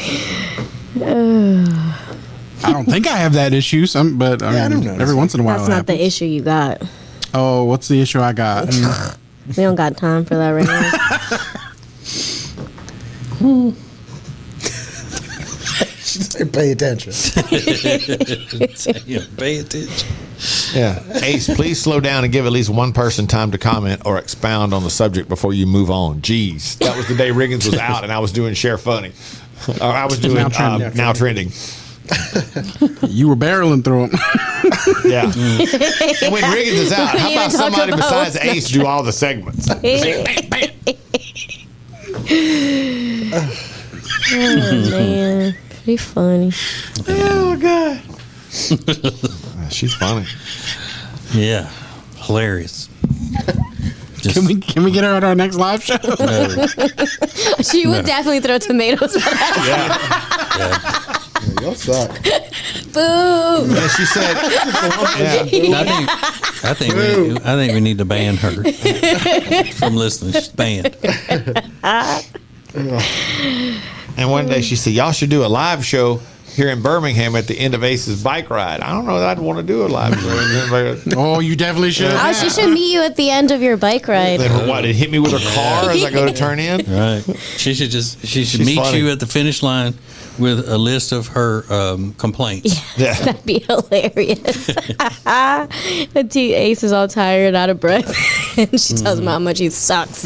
Speaker 7: I don't think I have that issue. Some, but I
Speaker 8: Yeah, I
Speaker 7: mean,
Speaker 8: don't notice
Speaker 7: every
Speaker 8: it.
Speaker 7: once in a while.
Speaker 6: That's
Speaker 7: it
Speaker 6: not the
Speaker 7: happens.
Speaker 6: issue you got.
Speaker 7: Oh, what's the issue I got? Mm.
Speaker 6: We don't got time for that right now.
Speaker 8: Just pay attention.
Speaker 5: Yeah, pay attention.
Speaker 2: Yeah. Ace, please slow down and give at least one person time to comment or expound on the subject before you move on. Jeez. That was the day Riggins was out and I was doing Share Funny. Or I was doing
Speaker 7: Now
Speaker 2: um,
Speaker 7: Trending.
Speaker 2: Now Trending.
Speaker 7: You were barreling through them.
Speaker 2: Yeah. And when Riggins is out, how
Speaker 6: You
Speaker 2: about
Speaker 6: talk
Speaker 2: somebody
Speaker 6: about
Speaker 2: besides
Speaker 6: what's
Speaker 2: Ace do all the segments?
Speaker 6: Oh, man. Pretty funny.
Speaker 2: Oh, God. She's funny.
Speaker 5: Yeah, hilarious. Just,
Speaker 7: Can we can we get her at our next live show?
Speaker 5: no,
Speaker 6: She would definitely throw tomatoes at us.
Speaker 2: Yeah.
Speaker 8: Y'all suck.
Speaker 6: Boo!
Speaker 2: And she said, yeah.
Speaker 5: I think I think we, I think we need to ban her from listening. She's banned.
Speaker 2: And one day she said, y'all should do a live show here in Birmingham at the end of Ace's bike ride. I don't know that I'd want to do a live show.
Speaker 7: Oh, you definitely should.
Speaker 6: Oh, she should meet you at the end of your bike ride.
Speaker 2: Then what? It hit me with her car as I go to turn in?
Speaker 5: Right. She should just she should
Speaker 2: She's
Speaker 5: meet
Speaker 2: funny.
Speaker 5: you at the finish line with a list of her um, complaints.
Speaker 2: Yeah.
Speaker 6: That'd be hilarious. And T- Ace is all tired, out of breath, and she tells him how much he sucks.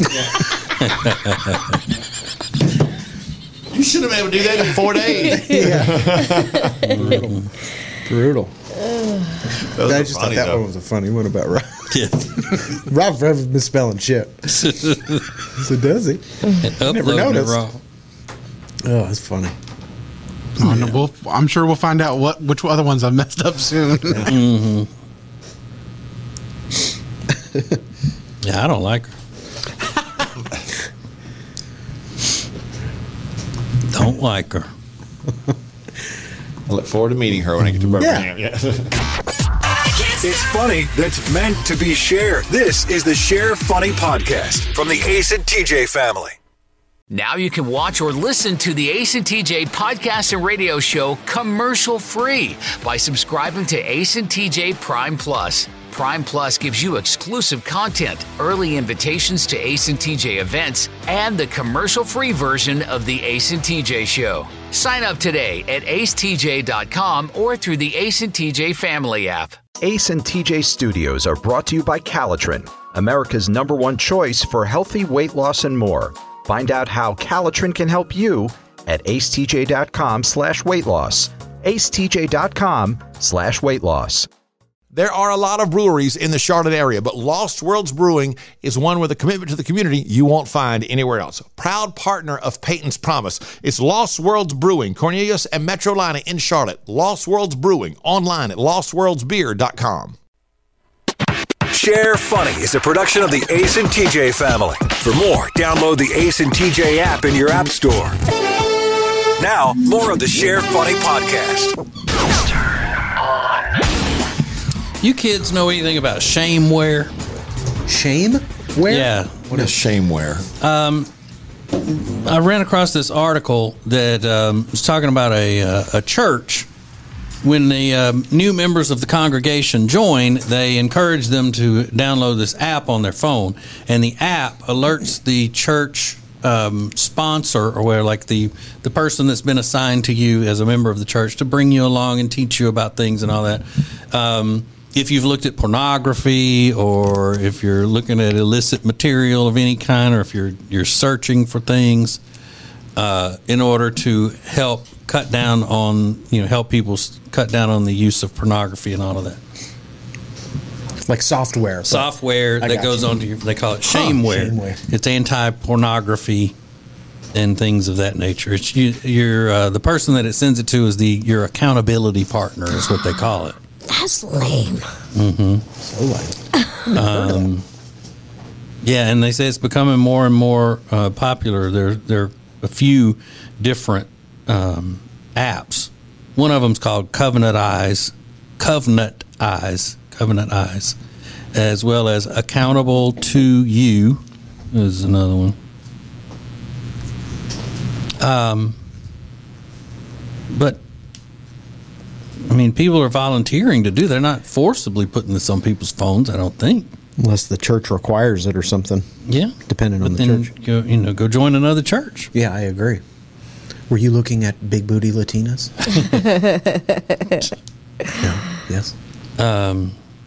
Speaker 2: You should have been able to do that in four days.
Speaker 8: Brutal. Brutal.
Speaker 2: Those
Speaker 8: I
Speaker 2: are
Speaker 8: just
Speaker 2: funny,
Speaker 8: thought that
Speaker 2: though.
Speaker 8: one was a funny one about Rob.
Speaker 5: Yeah.
Speaker 8: Rob forever misspelling shit. So does he?
Speaker 5: Uploading it
Speaker 8: noticed.
Speaker 5: raw.
Speaker 8: Oh, that's funny.
Speaker 7: Oh, no, we'll, I'm sure we'll find out what which other ones I've messed up soon.
Speaker 5: Mm-hmm. Yeah, I don't like her. Don't like her.
Speaker 2: I look forward to meeting her when I get to Birmingham. Yeah.
Speaker 4: It's funny that's meant to be shared. This is the Share Funny Podcast from the Ace and T J family.
Speaker 1: Now you can watch or listen to the Ace and T J podcast and radio show commercial free by subscribing to Ace and T J Prime Plus. Prime Plus gives you exclusive content, early invitations to Ace and T J events, and the commercial-free version of the Ace and T J show. Sign up today at ace t j dot com or through the Ace and T J family app.
Speaker 3: Ace and T J Studios are brought to you by Calitrin, America's number one choice for healthy weight loss and more. Find out how Calitrin can help you at ace t j dot com slash weight loss. ace t j dot com slash weight loss.
Speaker 2: There are a lot of breweries in the Charlotte area, but Lost Worlds Brewing is one with a commitment to the community you won't find anywhere else. Proud partner of Peyton's Promise. It's Lost Worlds Brewing, Cornelius and Metrolina in Charlotte. Lost Worlds Brewing, online at lost worlds beer dot com.
Speaker 4: Share Funny is a production of the Ace and T J family. For more, download the Ace and T J app in your app store. Now, more of the Share Funny podcast.
Speaker 5: You kids know anything about shameware?
Speaker 8: Shame? Where?
Speaker 5: Yeah.
Speaker 2: What is shameware?
Speaker 5: I ran across this article that um, was talking about a uh, a church when the um, new members of the congregation join, they encourage them to download this app on their phone, and the app alerts the church um, sponsor, or where like the the person that's been assigned to you as a member of the church to bring you along and teach you about things and all that. Um, if you've looked at pornography, or if you're looking at illicit material of any kind, or if you're you're searching for things uh, in order to help cut down on, you know, help people cut down on the use of pornography and all of that.
Speaker 8: Like software.
Speaker 5: Software
Speaker 8: I
Speaker 5: that
Speaker 8: got
Speaker 5: goes
Speaker 8: you.
Speaker 5: on to your, they call it shameware.
Speaker 8: Huh, shameware.
Speaker 5: It's anti-pornography and things of that nature. It's you, you're, uh, the person that it sends it to is the your accountability partner is what they call it.
Speaker 6: That's lame.
Speaker 5: Mm-hmm.
Speaker 8: So lame.
Speaker 5: Um, yeah, and they say it's becoming more and more uh, popular. There, there are a few different um, apps. One of them's called Covenant Eyes, Covenant Eyes, Covenant Eyes, as well as Accountable to You is another one. Um, but I mean, people are volunteering to do. They're not forcibly putting this on people's phones, I don't think.
Speaker 8: Unless the church requires it or something.
Speaker 5: Yeah,
Speaker 8: depending
Speaker 5: but
Speaker 8: on the
Speaker 5: then
Speaker 8: church.
Speaker 5: Go, you know, go join another church.
Speaker 8: Yeah, I agree. Were you looking at big booty Latinas? No. Yes.
Speaker 5: Um.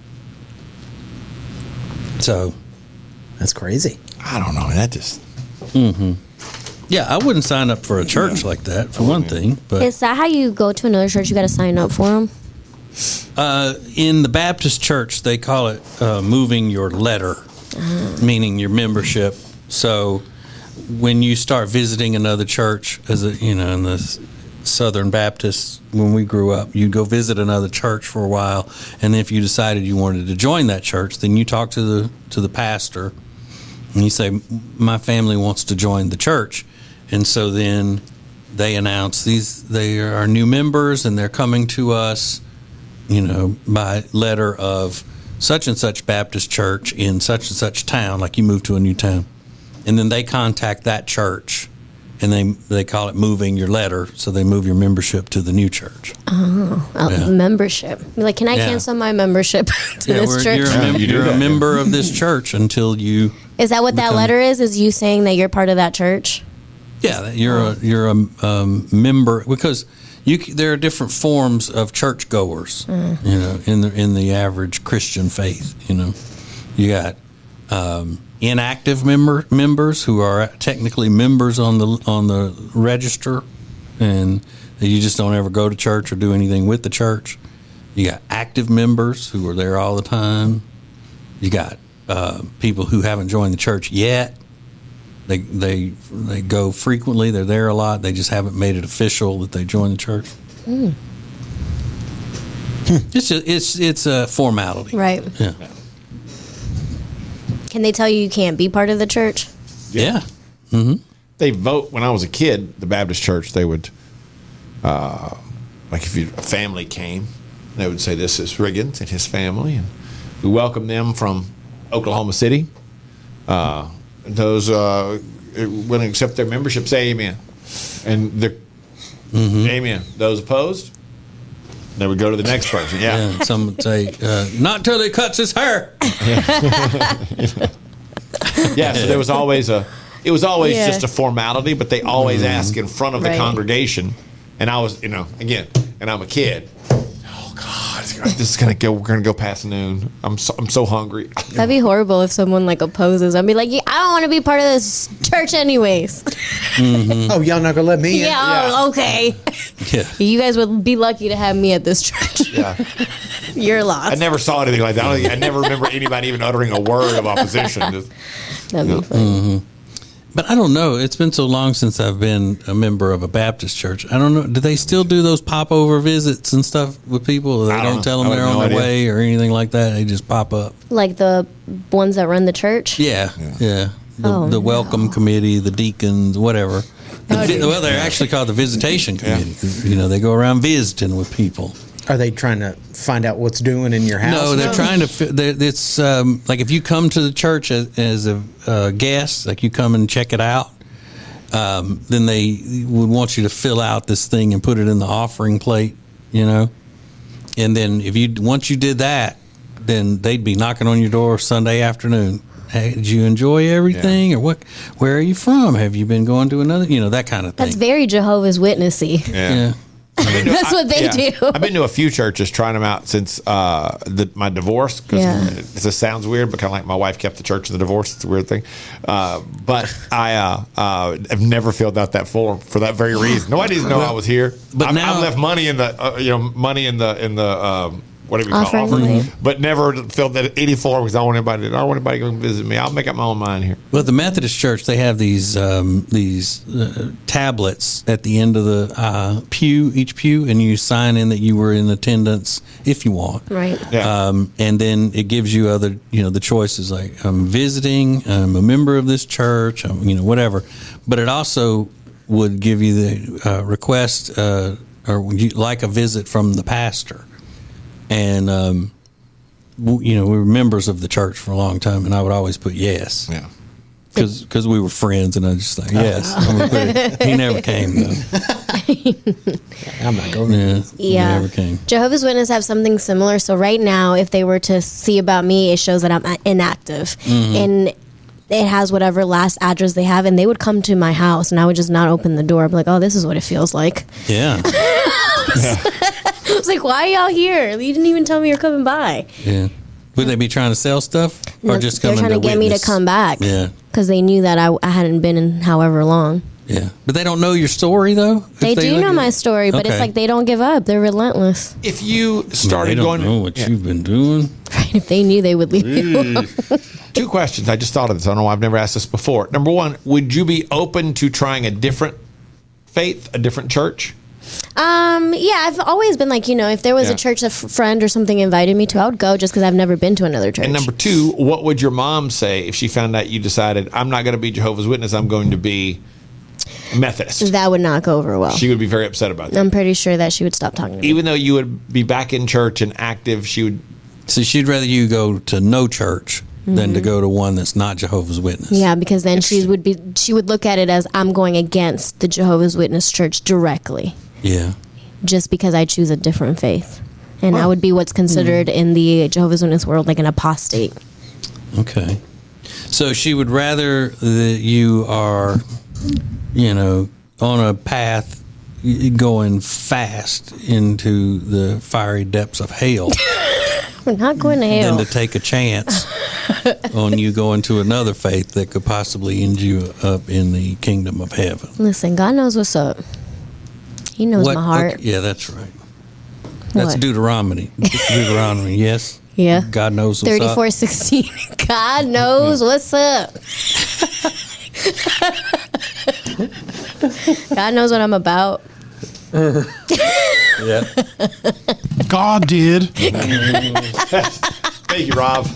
Speaker 5: So.
Speaker 8: That's crazy.
Speaker 2: I don't know. That just.
Speaker 5: Mm-hmm. Yeah, I wouldn't sign up for a church like that, for one thing. But
Speaker 6: Is that how you go to another church? You got to sign up for them?
Speaker 5: Uh, in the Baptist church, they call it uh, moving your letter, uh-huh. meaning your membership. So when you start visiting another church, as a, you know, in the Southern Baptists, when we grew up, you'd go visit another church for a while, and if you decided you wanted to join that church, then you talk to the to the pastor, and you say, "My family wants to join the church," and so then they announce these they are new members, and they're coming to us, you know, by letter of such and such Baptist church in such and such town, like you move to a new town. And then they contact that church, and they they call it moving your letter, so they move your membership to the new church.
Speaker 6: Oh, uh,
Speaker 5: Yeah.
Speaker 6: membership. You're like, can I
Speaker 5: Yeah.
Speaker 6: cancel my membership to
Speaker 5: Yeah,
Speaker 6: this
Speaker 5: we're-
Speaker 6: church?
Speaker 5: you're, a, mem-
Speaker 2: You do
Speaker 5: you're a
Speaker 2: that.
Speaker 5: member of this church until you...
Speaker 6: Is that what that
Speaker 5: become-
Speaker 6: letter is? Is you saying that you're part of that church?
Speaker 5: Yeah, that you're a you're a um, member, because you c- there are different forms of churchgoers.
Speaker 6: Mm.
Speaker 5: You know, in the in the average Christian faith, you know, you got um, inactive member members who are technically members on the on the register, and you just don't ever go to church or do anything with the church. You got active members who are there all the time. You got uh, people who haven't joined the church yet. They they they go frequently. They're there a lot. They just haven't made it official that they joined the church.
Speaker 6: Mm.
Speaker 5: It's just, it's it's a formality,
Speaker 6: Right.
Speaker 5: Yeah,
Speaker 6: Can they tell you you can't be part of the church?
Speaker 5: yeah. Mm-hmm.
Speaker 2: They vote. When I was a kid, the Baptist church, they would, uh, like if you, a family came, they would say, "This is Riggins and his family," and we welcome them from Oklahoma City. Uh, those uh, wouldn't accept their membership, say amen. And they're,
Speaker 5: Mm-hmm.
Speaker 2: amen. Those opposed, they would go to the next person. Yeah.
Speaker 5: Yeah, and some would say, uh, "Not till he cuts his hair."
Speaker 2: Yeah, so there was always a, it was always
Speaker 6: Yeah.
Speaker 2: just a formality, but they always ask in front of the
Speaker 6: Right.
Speaker 2: congregation. And I was, you know, again, and I'm a kid. Oh God, this is gonna go. We're gonna go past noon. I'm so, I'm so hungry.
Speaker 6: That'd be horrible if someone like opposes. I'd be like, yeah, I don't want to be part of this church anyways.
Speaker 8: Oh, y'all not gonna let me in?
Speaker 6: yeah, oh, okay.
Speaker 5: Yeah,
Speaker 6: You guys would be lucky to have me at this church.
Speaker 2: Yeah,
Speaker 6: You're lost.
Speaker 2: I never saw anything like that. I, don't think, I never remember anybody even uttering a word of opposition. Just,
Speaker 6: That'd be funny.
Speaker 5: but I don't know. It's been so long since I've been a member of a Baptist church. I don't know. Do they still do those popover visits and stuff with people? They
Speaker 2: I don't
Speaker 5: don't
Speaker 2: know.
Speaker 5: tell
Speaker 2: I
Speaker 5: them
Speaker 2: have
Speaker 5: they're
Speaker 2: no
Speaker 5: on their
Speaker 2: idea.
Speaker 5: way or anything like that. They just pop up.
Speaker 6: Like the ones that run the church.
Speaker 5: Yeah, yeah. The,
Speaker 6: Oh,
Speaker 5: the welcome
Speaker 6: no.
Speaker 5: committee, the deacons, whatever. The vi- well, they're actually called the visitation committee. 'Cause, you know, they go around visiting with people.
Speaker 8: Are they trying to find out what's doing in your house?
Speaker 5: No, they're trying to. fi- they're- It's um, like if you come to the church as, as a uh, guest, like you come and check it out, um, then they would want you to fill out this thing and put it in the offering plate. You know, and then if you once you did that, then they'd be knocking on your door Sunday afternoon. Hey, did you enjoy everything, yeah. or what? Where are you from? Have you been going to another? You know, that kind of thing.
Speaker 6: That's very Jehovah's Witnessy.
Speaker 2: Yeah.
Speaker 5: yeah.
Speaker 6: That's what they
Speaker 2: yeah.
Speaker 6: do.
Speaker 2: I've been to a few churches trying them out since uh, the, my divorce. Cause
Speaker 6: yeah.
Speaker 2: it, it sounds weird, but kind of like my wife kept the church in the divorce. It's a weird thing. Uh, but I uh, uh, have never filled out that form for that very reason. Nobody didn't know I was here. But I, now, I left money in the uh, you know money in the in the. Um, Whatever you call offering, offering. But never filled that eighty-four because I don't want anybody. To, I don't want anybody to come visit me. I'll make up my own mind here.
Speaker 5: Well, the Methodist Church, they have these um, these uh, tablets at the end of the uh, pew, each pew, and you sign in that you were in attendance if you want.
Speaker 6: Right.
Speaker 2: Yeah.
Speaker 5: Um, and then it gives you other, you know, the choices like I'm visiting, I'm a member of this church, I'm, you know, whatever. But it also would give you the uh, request uh, or would you like a visit from the pastor. And, um, you know, we were members of the church for a long time, and I would always put yes.
Speaker 2: Yeah.
Speaker 5: Because we were friends, and I just like, yes. I'm gonna put it. He never came, though.
Speaker 8: I'm not going
Speaker 5: Yeah,
Speaker 6: yeah.
Speaker 5: He never came.
Speaker 6: Jehovah's Witnesses have something similar. So right now, if they were to see about me, it shows that I'm inactive. Mm-hmm. And it has whatever last address they have, and they would come to my house, and I would just not open the door. I'd be like, oh, this is what it feels like.
Speaker 5: Yeah.
Speaker 6: yeah. I was like, why are y'all here? You didn't even tell me you're coming by.
Speaker 5: Yeah. Would they be trying to sell stuff? Or
Speaker 6: no,
Speaker 5: just
Speaker 6: they're
Speaker 5: coming
Speaker 6: trying to, to get
Speaker 5: witness?
Speaker 6: me to come back.
Speaker 5: Yeah.
Speaker 6: Because they knew that I, I hadn't been in however long.
Speaker 5: Yeah. But they don't know your story, though?
Speaker 6: They, they do know
Speaker 5: at,
Speaker 6: my story, but okay. It's like they don't give up. They're relentless.
Speaker 2: If you started
Speaker 5: they don't
Speaker 2: going...
Speaker 5: know what
Speaker 2: yeah.
Speaker 5: you've been doing.
Speaker 6: Right. If they knew, they would leave you alone.
Speaker 2: Two questions. I just thought of this. I don't know why I've never asked this before. Number one, would you be open to trying a different faith, a different church?
Speaker 6: Um, yeah, I've always been like, you know, if there was
Speaker 2: yeah.
Speaker 6: a church a f- friend or something invited me to, I would go just because I've never been to another church.
Speaker 2: And number two, what would your mom say if she found out you decided, I'm not going to be Jehovah's Witness, I'm going to be Methodist?
Speaker 6: That would not go over well.
Speaker 2: She would be very upset about that.
Speaker 6: I'm pretty sure that she would stop talking to me.
Speaker 2: Even though you would be back in church and active, she would...
Speaker 5: So she'd rather you go to no church mm-hmm. than to go to one that's not Jehovah's Witness.
Speaker 6: Yeah, because then she would be she would look at it as I'm going against the Jehovah's Witness church directly.
Speaker 5: Yeah.
Speaker 6: Just because I choose a different faith. And well, I would be what's considered mm-hmm. in the Jehovah's Witness world like an apostate.
Speaker 5: Okay. So she would rather that you are, you know, on a path going fast into the fiery depths of hell.
Speaker 6: We're not going to hell.
Speaker 5: Than to take a chance on you going to another faith that could possibly end you up in the kingdom of heaven.
Speaker 6: Listen, God knows what's up. He knows
Speaker 5: what,
Speaker 6: my heart.
Speaker 5: Okay, yeah, that's right. That's
Speaker 6: what?
Speaker 5: Deuteronomy. Deuteronomy, yes.
Speaker 6: Yeah.
Speaker 5: God knows what's
Speaker 6: thirty-four sixteen. God knows what's up. God knows what I'm about.
Speaker 5: Yeah.
Speaker 7: God did.
Speaker 2: Thank you, Rob.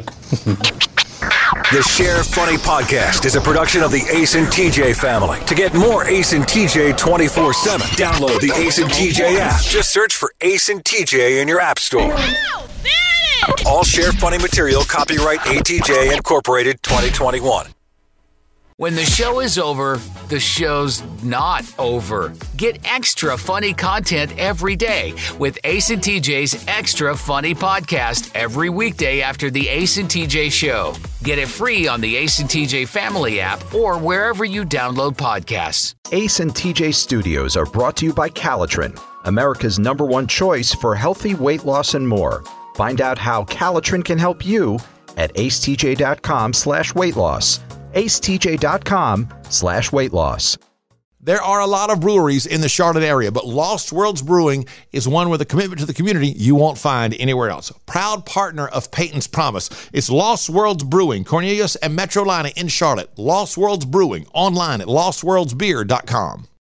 Speaker 4: The Share Funny Podcast is a production of the Ace and T J family. To get more Ace and T J twenty-four seven, download the Ace and T J app. Just search for Ace and T J in your app store. All Share Funny material copyright A T J Incorporated twenty twenty-one.
Speaker 1: When the show is over, the show's not over. Get extra funny content every day with Ace and T J's Extra Funny Podcast every weekday after the Ace and T J show. Get it free on the Ace and T J family app or wherever you download podcasts.
Speaker 3: Ace and T J Studios are brought to you by Calitrin, America's number one choice for healthy weight loss and more. Find out how Calitrin can help you at acetj.com slash weight loss. acetj.com slash weight loss.
Speaker 2: There are a lot of breweries in the Charlotte area, but Lost Worlds Brewing is one with a commitment to the community you won't find anywhere else. Proud partner of Peyton's Promise. It's Lost Worlds Brewing, Cornelius and Metrolina in Charlotte. Lost Worlds Brewing, online at lost worlds beer dot com.